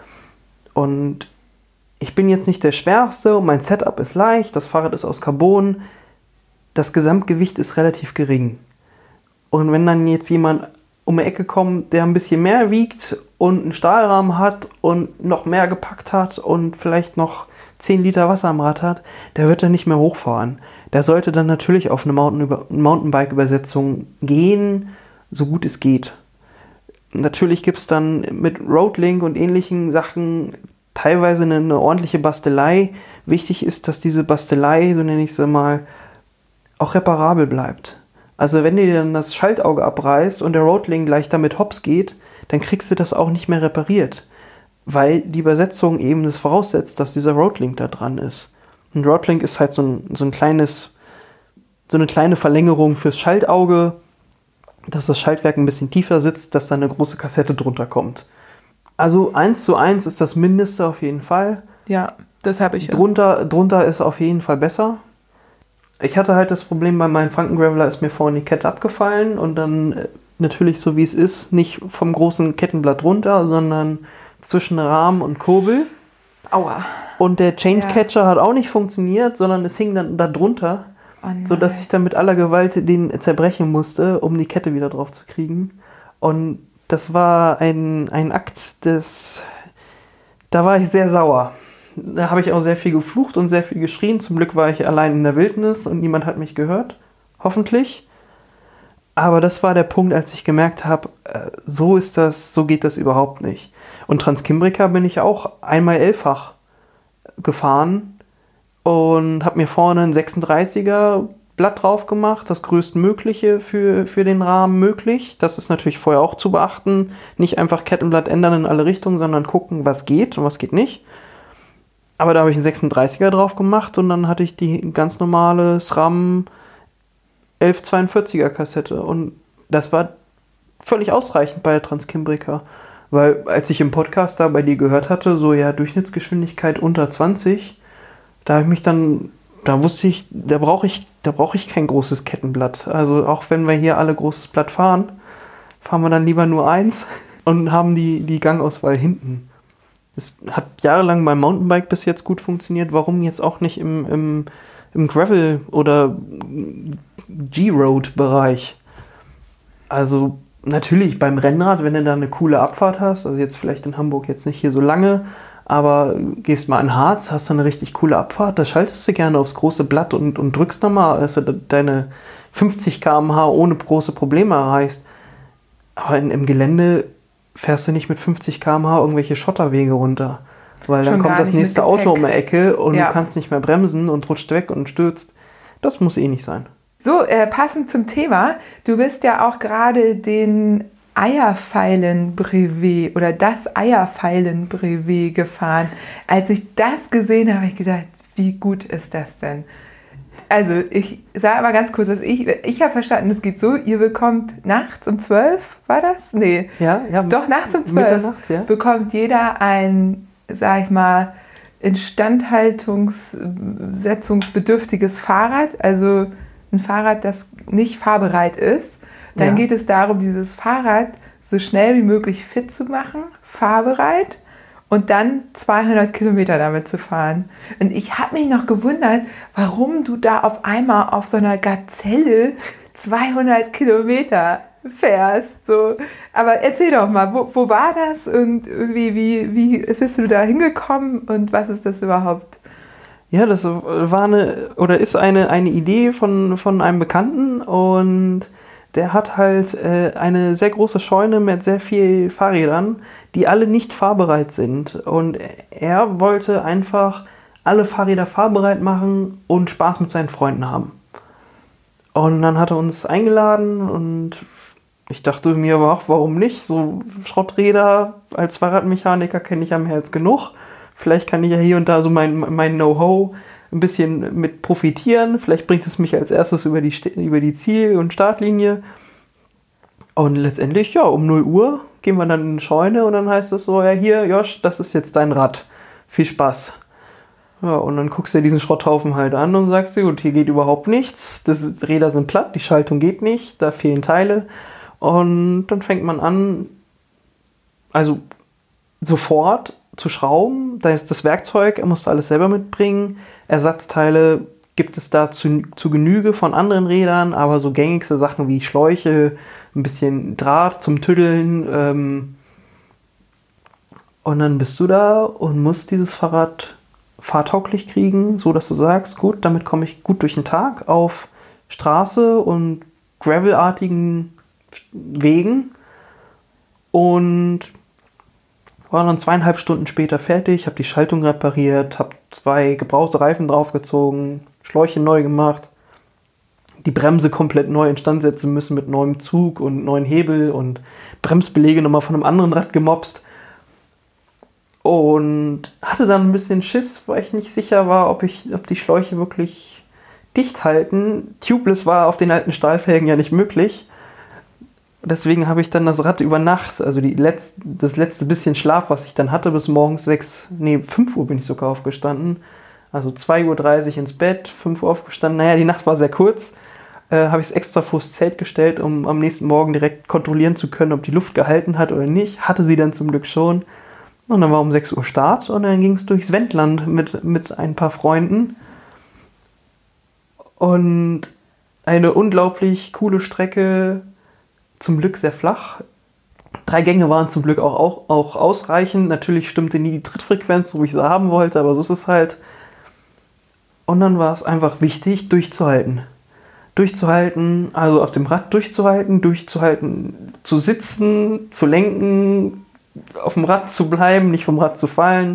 Speaker 3: Und ich bin jetzt nicht der Schwerste und mein Setup ist leicht, das Fahrrad ist aus Carbon, das Gesamtgewicht ist relativ gering. Und wenn dann jetzt jemand um die Ecke kommt, der ein bisschen mehr wiegt und einen Stahlrahmen hat und noch mehr gepackt hat und vielleicht noch 10 Liter Wasser am Rad hat, der wird dann nicht mehr hochfahren. Der sollte dann natürlich auf eine Mountainbike-Übersetzung gehen, so gut es geht. Natürlich gibt es dann mit Roadlink und ähnlichen Sachen teilweise eine ordentliche Bastelei. Wichtig ist, dass diese Bastelei, so nenne ich sie mal, auch reparabel bleibt. Also wenn dir dann das Schaltauge abreißt und der Roadlink gleich damit hops geht, dann kriegst du das auch nicht mehr repariert. Weil die Übersetzung eben das voraussetzt, dass dieser Roadlink da dran ist. Ein Roadlink ist halt so eine kleine Verlängerung fürs Schaltauge, dass das Schaltwerk ein bisschen tiefer sitzt, dass da eine große Kassette drunter kommt. Also 1:1 ist das Mindeste auf jeden Fall.
Speaker 2: Ja, das habe ich.
Speaker 3: Drunter ist auf jeden Fall besser. Ich hatte halt das Problem, bei meinem Frankengraveler ist mir vorhin die Kette abgefallen und dann natürlich so wie es ist, nicht vom großen Kettenblatt runter, sondern zwischen Rahmen und Kurbel.
Speaker 2: Aua.
Speaker 3: Und der Chain Catcher hat auch nicht funktioniert, sondern es hing dann da drunter, sodass ich dann mit aller Gewalt den zerbrechen musste, um die Kette wieder drauf zu kriegen. Und das war ein Akt da war ich sehr sauer. Da habe ich auch sehr viel geflucht und sehr viel geschrien. Zum Glück war ich allein in der Wildnis und niemand hat mich gehört. Hoffentlich. Aber das war der Punkt, als ich gemerkt habe, so geht das überhaupt nicht. Und Transkimbrika bin ich auch 1x11-fach gefahren und habe mir vorne ein 36er Blatt drauf gemacht, das größtmögliche für den Rahmen möglich. Das ist natürlich vorher auch zu beachten. Nicht einfach Kettenblatt ändern in alle Richtungen, sondern gucken, was geht und was geht nicht. Aber da habe ich einen 36er drauf gemacht und dann hatte ich die ganz normale SRAM 1142er Kassette. Und das war völlig ausreichend bei der Transkimbrika. Weil als ich im Podcast da bei dir gehört hatte, so ja, Durchschnittsgeschwindigkeit unter 20, da wusste ich, da brauche ich kein großes Kettenblatt. Also auch wenn wir hier alle großes Blatt fahren wir dann lieber nur eins und haben die Gangauswahl hinten. Es hat jahrelang beim Mountainbike bis jetzt gut funktioniert. Warum jetzt auch nicht im Gravel- oder G-Road-Bereich? Also natürlich beim Rennrad, wenn du da eine coole Abfahrt hast, also jetzt vielleicht in Hamburg jetzt nicht hier so lange, aber gehst mal in Harz, hast du eine richtig coole Abfahrt, da schaltest du gerne aufs große Blatt und drückst nochmal, dass du deine 50 km/h ohne große Probleme erreichst. Aber im Gelände fährst du nicht mit 50 km/h irgendwelche Schotterwege runter, weil dann kommt das nächste Auto um die Ecke und du kannst nicht mehr bremsen und rutscht weg und stürzt. Das muss eh nicht sein.
Speaker 2: So, passend zum Thema, du bist ja auch gerade den Eierfeilen-Brevet oder das Eierfeilen-Brevet gefahren. Als ich das gesehen habe, habe ich gesagt, wie gut ist das denn? Also ich sage aber ganz kurz, was ich habe verstanden, es geht so, ihr bekommt nachts um 12, war das? Nee.
Speaker 3: Ja.
Speaker 2: Doch, nachts um 12
Speaker 3: mitternachts, ja.
Speaker 2: Bekommt jeder ein, sag ich mal, instandhaltungssetzungsbedürftiges Fahrrad, also ein Fahrrad, das nicht fahrbereit ist. Dann geht es darum, dieses Fahrrad so schnell wie möglich fit zu machen, fahrbereit und dann 200 Kilometer damit zu fahren. Und ich habe mich noch gewundert, warum du da auf einmal auf so einer Gazelle 200 Kilometer fährst. So. Aber erzähl doch mal, wo war das und irgendwie, wie bist du da hingekommen und was ist das überhaupt?
Speaker 3: Ja, das war ist eine Idee von einem Bekannten und der hat halt eine sehr große Scheune mit sehr vielen Fahrrädern, die alle nicht fahrbereit sind. Und er wollte einfach alle Fahrräder fahrbereit machen und Spaß mit seinen Freunden haben. Und dann hat er uns eingeladen und ich dachte mir, ach, warum nicht? So Schrotträder als Fahrradmechaniker kenne ich ja mehr als genug. Vielleicht kann ich ja hier und da so mein Know-how ein bisschen mit profitieren. Vielleicht bringt es mich als erstes über die Ziel- und Startlinie. Und letztendlich, ja, um 0 Uhr gehen wir dann in die Scheune und dann heißt es so, ja hier, Josh, das ist jetzt dein Rad. Viel Spaß. Ja, und dann guckst du dir diesen Schrotthaufen halt an und sagst dir, gut, hier geht überhaupt nichts. Die Räder sind platt, die Schaltung geht nicht, da fehlen Teile. Und dann fängt man an, also sofort zu schrauben. Das Werkzeug musst du alles selber mitbringen. Ersatzteile gibt es da zu Genüge von anderen Rädern, aber so gängigste Sachen wie Schläuche, ein bisschen Draht zum Tüddeln. Und dann bist du da und musst dieses Fahrrad fahrtauglich kriegen, so dass du sagst, gut, damit komme ich gut durch den Tag auf Straße und gravelartigen Wegen und war dann 2,5 Stunden später fertig, habe die Schaltung repariert, habe 2 gebrauchte Reifen draufgezogen, Schläuche neu gemacht, die Bremse komplett neu instand setzen müssen mit neuem Zug und neuen Hebel und Bremsbeläge nochmal von einem anderen Rad gemopst. Und hatte dann ein bisschen Schiss, weil ich nicht sicher war, ob die Schläuche wirklich dicht halten. Tubeless war auf den alten Stahlfelgen ja nicht möglich. Deswegen habe ich dann das Rad über Nacht, also das letzte bisschen Schlaf, was ich dann hatte, bis morgens 5 Uhr bin ich sogar aufgestanden. Also 2:30 Uhr ins Bett, 5 Uhr aufgestanden. Naja, die Nacht war sehr kurz. Habe ich es extra vors Zelt gestellt, um am nächsten Morgen direkt kontrollieren zu können, ob die Luft gehalten hat oder nicht. Hatte sie dann zum Glück schon. Und dann war um 6 Uhr Start und dann ging es durchs Wendland mit ein paar Freunden. Und eine unglaublich coole Strecke, zum Glück sehr flach. 3 Gänge waren zum Glück auch ausreichend. Natürlich stimmte nie die Trittfrequenz, so wie ich sie haben wollte, aber so ist es halt. Und dann war es einfach wichtig, durchzuhalten. Durchzuhalten, also auf dem Rad durchzuhalten, zu sitzen, zu lenken, auf dem Rad zu bleiben, nicht vom Rad zu fallen.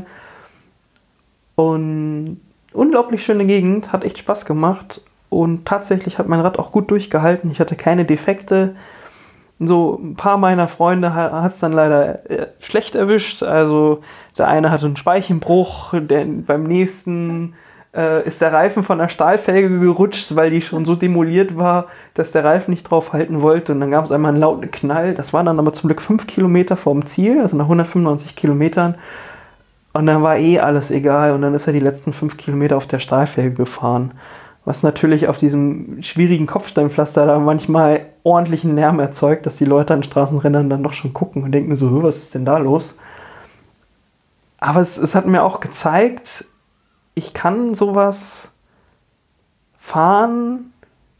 Speaker 3: Und unglaublich schöne Gegend, hat echt Spaß gemacht. Und tatsächlich hat mein Rad auch gut durchgehalten. Ich hatte keine Defekte. So ein paar meiner Freunde hat es dann leider schlecht erwischt. Also der eine hatte einen Speichenbruch, beim nächsten ist der Reifen von der Stahlfelge gerutscht, weil die schon so demoliert war, dass der Reifen nicht drauf halten wollte. Und dann gab es einmal einen lauten Knall. Das war dann aber zum Glück 5 Kilometer vom Ziel, also nach 195 Kilometern. Und dann war alles egal. Und dann ist er die letzten 5 Kilometer auf der Stahlfelge gefahren. Was natürlich auf diesem schwierigen Kopfsteinpflaster da manchmal ordentlichen Lärm erzeugt, dass die Leute an Straßenrennern dann doch schon gucken und denken so, was ist denn da los? Aber es hat mir auch gezeigt, ich kann sowas fahren,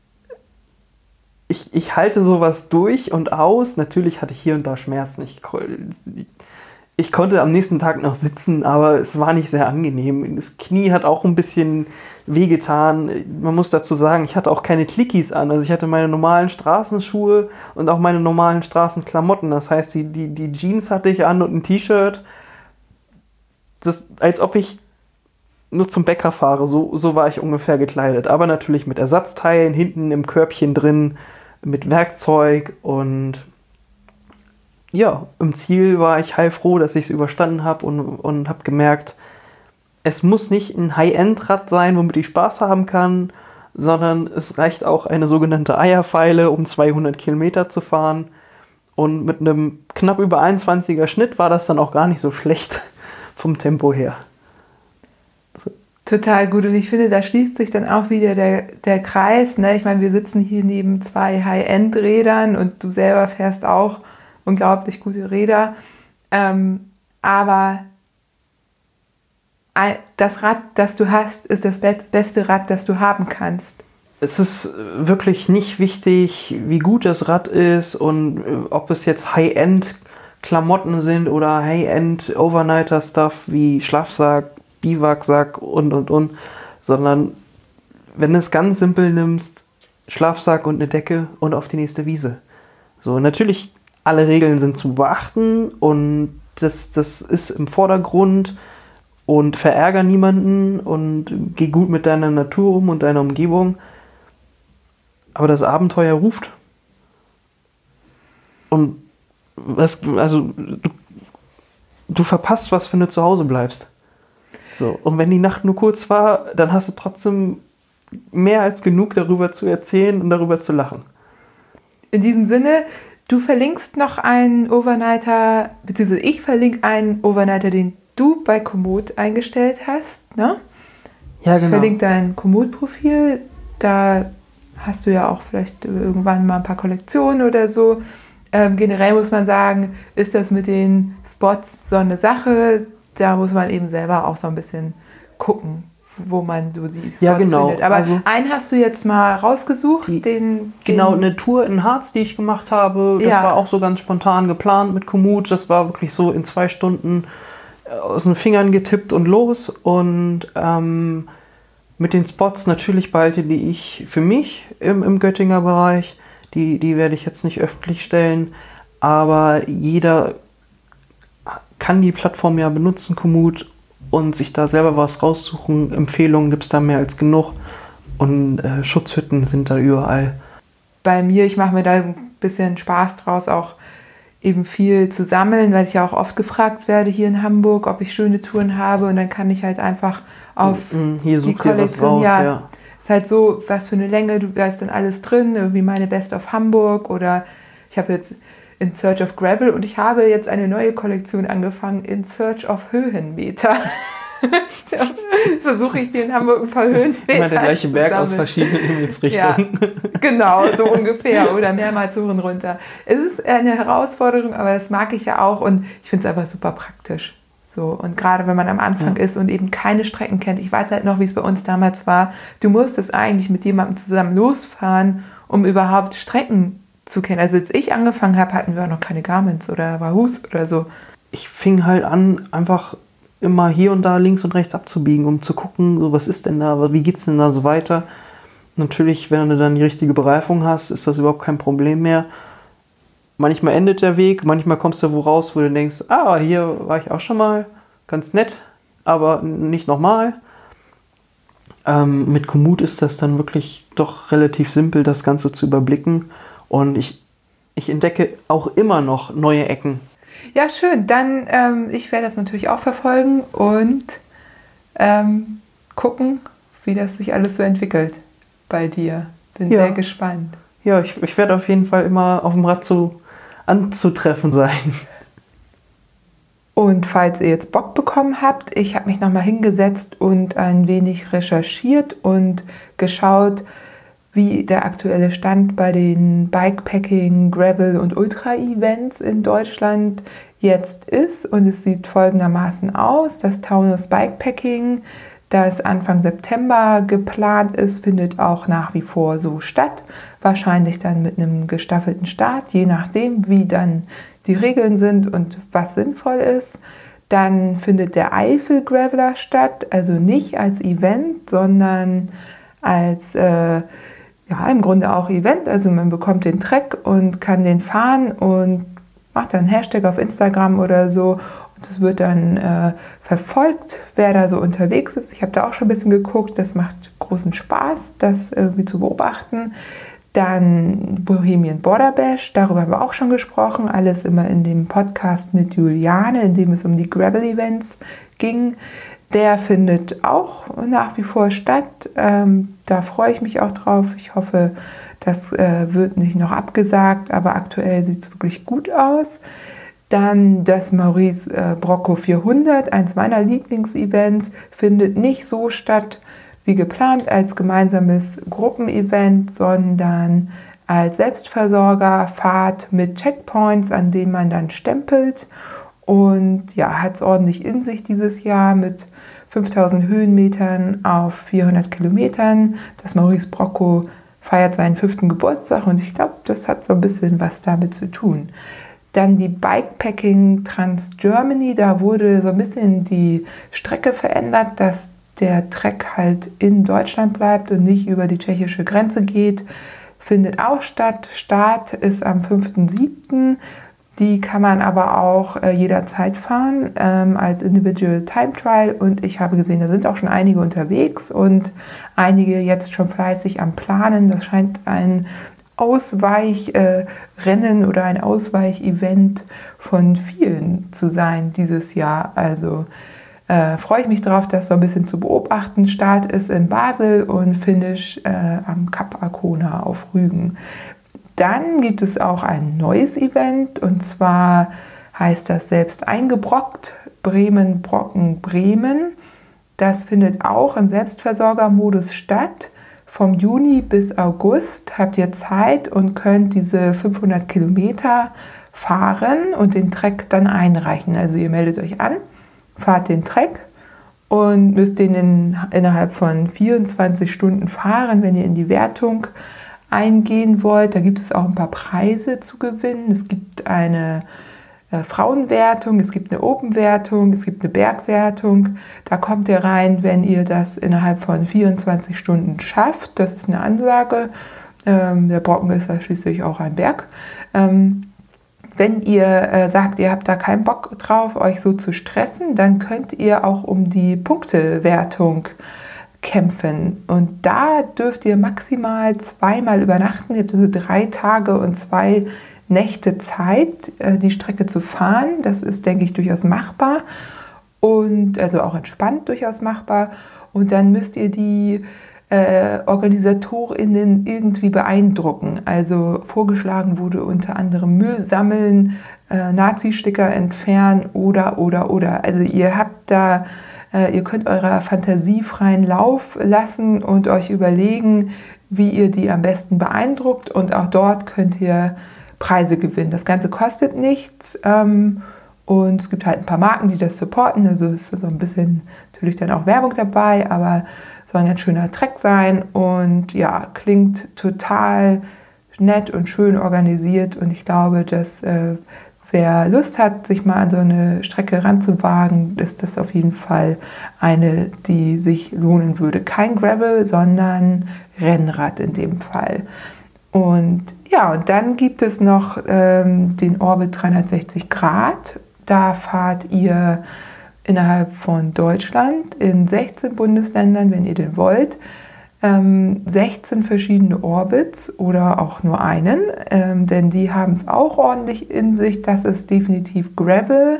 Speaker 3: ich halte sowas durch und aus. Natürlich hatte ich hier und da Schmerzen. Ich konnte am nächsten Tag noch sitzen, aber es war nicht sehr angenehm. Das Knie hat auch ein bisschen wehgetan. Man muss dazu sagen, ich hatte auch keine Clickies an. Also ich hatte meine normalen Straßenschuhe und auch meine normalen Straßenklamotten. Das heißt, die Jeans hatte ich an und ein T-Shirt. Das, als ob ich nur zum Bäcker fahre, so war ich ungefähr gekleidet. Aber natürlich mit Ersatzteilen, hinten im Körbchen drin, mit Werkzeug und ja, im Ziel war ich heilfroh, dass ich es überstanden habe und habe gemerkt, es muss nicht ein High-End-Rad sein, womit ich Spaß haben kann, sondern es reicht auch eine sogenannte Eierfeile, um 200 Kilometer zu fahren. Und mit einem knapp über 21er Schnitt war das dann auch gar nicht so schlecht vom Tempo her.
Speaker 2: Total gut und ich finde, da schließt sich dann auch wieder der Kreis. Ne? Ich meine, wir sitzen hier neben 2 High-End-Rädern und du selber fährst auch unglaublich gute Räder. Aber das Rad, das du hast, ist das beste Rad, das du haben kannst.
Speaker 3: Es ist wirklich nicht wichtig, wie gut das Rad ist und ob es jetzt High-End-Klamotten sind oder High-End-Overnighter-Stuff wie Schlafsack, Biwaksack und, sondern wenn du es ganz simpel nimmst, Schlafsack und eine Decke und auf die nächste Wiese. So, natürlich, alle Regeln sind zu beachten und das ist im Vordergrund und verärger niemanden und geh gut mit deiner Natur um und deiner Umgebung. Aber das Abenteuer ruft. Und du verpasst was, wenn du zu Hause bleibst. So, und wenn die Nacht nur kurz war, dann hast du trotzdem mehr als genug darüber zu erzählen und darüber zu lachen.
Speaker 2: In diesem Sinne, du verlinkst noch einen Overnighter, beziehungsweise ich verlinke einen Overnighter, den du bei Komoot eingestellt hast, ne?
Speaker 3: Ja, genau.
Speaker 2: Ich verlinke dein Komoot-Profil, da hast du ja auch vielleicht irgendwann mal ein paar Kollektionen oder so. Generell muss man sagen, ist das mit den Spots so eine Sache, da muss man eben selber auch so ein bisschen gucken, wo man so die Spots findet. Aber also, einen hast du jetzt mal rausgesucht.
Speaker 3: Genau, eine Tour in Harz, die ich gemacht habe. Das war auch so ganz spontan geplant mit Komoot. Das war wirklich so in 2 Stunden aus den Fingern getippt und los. Und mit den Spots natürlich behalte die ich für mich im Göttinger Bereich. Die werde ich jetzt nicht öffentlich stellen. Aber jeder kann die Plattform ja benutzen, Komoot, und sich da selber was raussuchen. Empfehlungen gibt es da mehr als genug. Und Schutzhütten sind da überall.
Speaker 2: Bei mir, ich mache mir da ein bisschen Spaß draus, auch eben viel zu sammeln, weil ich ja auch oft gefragt werde hier in Hamburg, ob ich schöne Touren habe. Und dann kann ich halt einfach auf
Speaker 3: hier
Speaker 2: die Kollektion, ist halt so, was für eine Länge, da ist dann alles drin, irgendwie meine Best of Hamburg oder ich habe jetzt In Search of Gravel und ich habe jetzt eine neue Kollektion angefangen, In Search of Höhenmeter. Versuche ich hier in Hamburg ein paar Höhenmeter
Speaker 3: immer der gleiche Berg aus verschiedenen Himmelsrichtungen.
Speaker 2: Ja, genau, so ungefähr oder mehrmals hoch und runter. Es ist eine Herausforderung, aber das mag ich ja auch und ich finde es einfach super praktisch. So, und gerade wenn man am Anfang ist und eben keine Strecken kennt, ich weiß halt noch, wie es bei uns damals war, du musstest eigentlich mit jemandem zusammen losfahren, um überhaupt Strecken zu kennen. Also als ich angefangen habe, hatten wir auch noch keine Garmins oder Wahoos oder so.
Speaker 3: Ich fing halt an, einfach immer hier und da links und rechts abzubiegen, um zu gucken, so was ist denn da, wie geht's denn da so weiter. Natürlich, wenn du dann die richtige Bereifung hast, ist das überhaupt kein Problem mehr. Manchmal endet der Weg, manchmal kommst du wo raus, wo du denkst, hier war ich auch schon mal, ganz nett, aber nicht nochmal. Mit Komoot ist das dann wirklich doch relativ simpel, das Ganze zu überblicken. Und ich entdecke auch immer noch neue Ecken.
Speaker 2: Ja, schön. Dann, ich werde das natürlich auch verfolgen und gucken, wie das sich alles so entwickelt bei dir. Bin sehr gespannt.
Speaker 3: Ja, ich werde auf jeden Fall immer auf dem Rad anzutreffen sein.
Speaker 2: Und falls ihr jetzt Bock bekommen habt, ich habe mich nochmal hingesetzt und ein wenig recherchiert und geschaut, wie der aktuelle Stand bei den Bikepacking, Gravel und Ultra-Events in Deutschland jetzt ist. Und es sieht folgendermaßen aus. Das Taunus Bikepacking, das Anfang September geplant ist, findet auch nach wie vor so statt. Wahrscheinlich dann mit einem gestaffelten Start, je nachdem, wie dann die Regeln sind und was sinnvoll ist. Dann findet der Eifel Graveler statt, also nicht als Event, sondern als im Grunde auch Event. Also man bekommt den Track und kann den fahren und macht dann einen Hashtag auf Instagram oder so. Und es wird dann verfolgt, wer da so unterwegs ist. Ich habe da auch schon ein bisschen geguckt. Das macht großen Spaß, das irgendwie zu beobachten. Dann Bohemian Border Bash, darüber haben wir auch schon gesprochen. Alles immer in dem Podcast mit Juliane, in dem es um die Gravel-Events ging. Der findet auch nach wie vor statt. Da freue ich mich auch drauf. Ich hoffe, das wird nicht noch abgesagt, aber aktuell sieht es wirklich gut aus. Dann das Maurice Brocco 400, eins meiner Lieblingsevents, findet nicht so statt wie geplant als gemeinsames Gruppenevent, sondern als Selbstversorgerfahrt mit Checkpoints, an denen man dann stempelt. Und ja, hat es ordentlich in sich dieses Jahr mit 5000 Höhenmetern auf 400 Kilometern. Das Maurice Brocco feiert seinen 5. Geburtstag und ich glaube, das hat so ein bisschen was damit zu tun. Dann die Bikepacking Trans Germany, da wurde so ein bisschen die Strecke verändert, dass der Trek halt in Deutschland bleibt und nicht über die tschechische Grenze geht. Findet auch statt. Start ist am 5.7. Die kann man aber auch jederzeit fahren als Individual Time Trial und ich habe gesehen, da sind auch schon einige unterwegs und einige jetzt schon fleißig am Planen. Das scheint ein Ausweichrennen oder ein Ausweichevent von vielen zu sein dieses Jahr. Also freue ich mich drauf, das so ein bisschen zu beobachten. Start ist in Basel und Finish am Kap Arkona auf Rügen. Dann gibt es auch ein neues Event, und zwar heißt das Selbst eingebrockt, Bremen, Brocken, Bremen. Das findet auch im Selbstversorgermodus statt. Vom Juni bis August habt ihr Zeit und könnt diese 500 Kilometer fahren und den Trek dann einreichen. Also ihr meldet euch an, fahrt den Trek und müsst den innerhalb von 24 Stunden fahren, wenn ihr in die Wertung eingehen wollt. Da gibt es auch ein paar Preise zu gewinnen. Es gibt eine Frauenwertung, es gibt eine Open-Wertung, es gibt eine Bergwertung. Da kommt ihr rein, wenn ihr das innerhalb von 24 Stunden schafft. Das ist eine Ansage. Der Brocken ist ja schließlich auch ein Berg. Wenn ihr sagt, ihr habt da keinen Bock drauf, euch so zu stressen, dann könnt ihr auch um die Punktewertung kämpfen. Und da dürft ihr maximal 2-mal übernachten. Ihr habt also 3 Tage und 2 Nächte Zeit, die Strecke zu fahren. Das ist, denke ich, durchaus machbar und also auch entspannt durchaus machbar. Und dann müsst ihr die OrganisatorInnen irgendwie beeindrucken. Also vorgeschlagen wurde unter anderem Müll sammeln, Nazi-Sticker entfernen oder. Also ihr habt da, ihr könnt eurer Fantasie freien Lauf lassen und euch überlegen, wie ihr die am besten beeindruckt. Und auch dort könnt ihr Preise gewinnen. Das Ganze kostet nichts und es gibt halt ein paar Marken, die das supporten. Also ist so ein bisschen natürlich dann auch Werbung dabei, aber soll ein ganz schöner Trek sein und ja, klingt total nett und schön organisiert, und ich glaube, dass wer Lust hat, sich mal an so eine Strecke ranzuwagen, ist das auf jeden Fall eine, die sich lohnen würde. Kein Gravel, sondern Rennrad in dem Fall. Und ja, und dann gibt es noch den Orbit 360 Grad. Da fahrt ihr innerhalb von Deutschland in 16 Bundesländern, wenn ihr den wollt, 16 verschiedene Orbits oder auch nur einen, denn die haben es auch ordentlich in sich. Das ist definitiv Gravel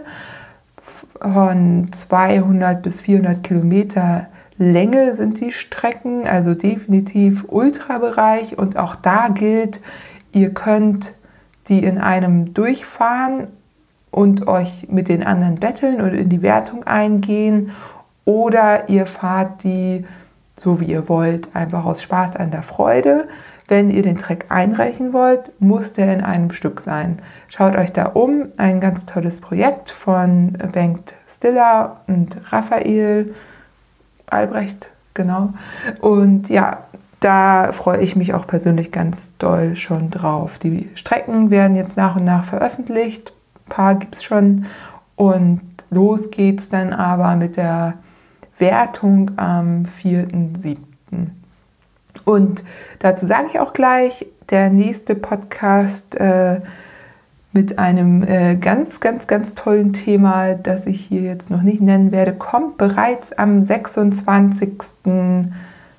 Speaker 2: von 200 bis 400 Kilometer Länge sind die Strecken, also definitiv Ultrabereich, und auch da gilt, ihr könnt die in einem durchfahren und euch mit den anderen betteln und in die Wertung eingehen, oder ihr fahrt die so wie ihr wollt, einfach aus Spaß an der Freude. Wenn ihr den Trek einreichen wollt, muss der in einem Stück sein. Schaut euch da um, ein ganz tolles Projekt von Bengt Stiller und Raphael Albrecht, genau. Und ja, da freue ich mich auch persönlich ganz doll schon drauf. Die Strecken werden jetzt nach und nach veröffentlicht, ein paar gibt es schon, und los geht's dann aber mit der Wertung am 4.7. Und dazu sage ich auch gleich, der nächste Podcast mit einem ganz, ganz, ganz tollen Thema, das ich hier jetzt noch nicht nennen werde, kommt bereits am 26.06.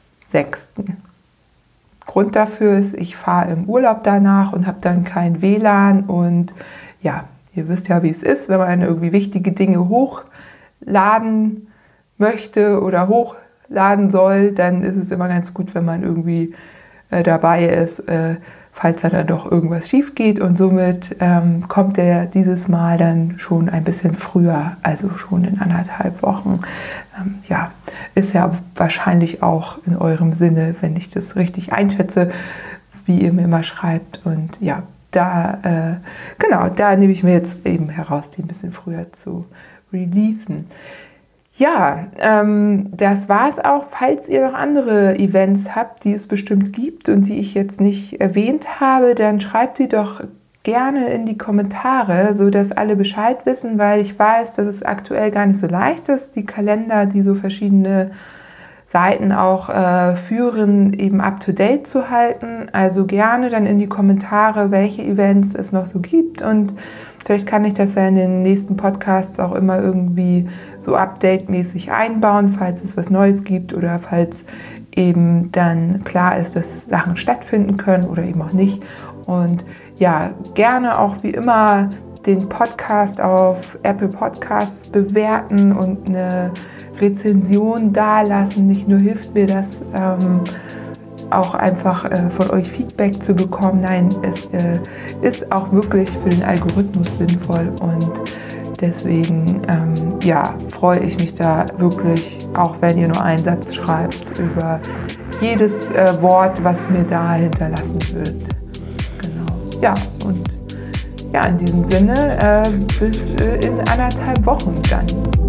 Speaker 2: Grund dafür ist, ich fahre im Urlaub danach und habe dann kein WLAN, und ja, ihr wisst ja, wie es ist, wenn man irgendwie wichtige Dinge hochladen möchte oder hochladen soll, dann ist es immer ganz gut, wenn man irgendwie dabei ist, falls da dann doch irgendwas schief geht, und somit kommt der dieses Mal dann schon ein bisschen früher, also schon in 1,5 Wochen. Ja, ist ja wahrscheinlich auch in eurem Sinne, wenn ich das richtig einschätze, wie ihr mir immer schreibt, und ja, da nehme ich mir jetzt eben heraus, die ein bisschen früher zu releasen. Ja, das war es auch. Falls ihr noch andere Events habt, die es bestimmt gibt und die ich jetzt nicht erwähnt habe, dann schreibt die doch gerne in die Kommentare, sodass alle Bescheid wissen, weil ich weiß, dass es aktuell gar nicht so leicht ist, die Kalender, die so verschiedene Seiten auch führen, eben up-to-date zu halten. Also gerne dann in die Kommentare, welche Events es noch so gibt, und vielleicht kann ich das ja in den nächsten Podcasts auch immer irgendwie so update-mäßig einbauen, falls es was Neues gibt oder falls eben dann klar ist, dass Sachen stattfinden können oder eben auch nicht. Und ja, gerne auch wie immer den Podcast auf Apple Podcasts bewerten und eine Rezension dalassen. Nicht nur hilft mir das, auch einfach von euch Feedback zu bekommen. Nein, es ist auch wirklich für den Algorithmus sinnvoll und deswegen freue ich mich da wirklich, auch wenn ihr nur einen Satz schreibt, über jedes Wort, was mir da hinterlassen wird. Genau. Ja, und in diesem Sinne bis in 1,5 Wochen dann.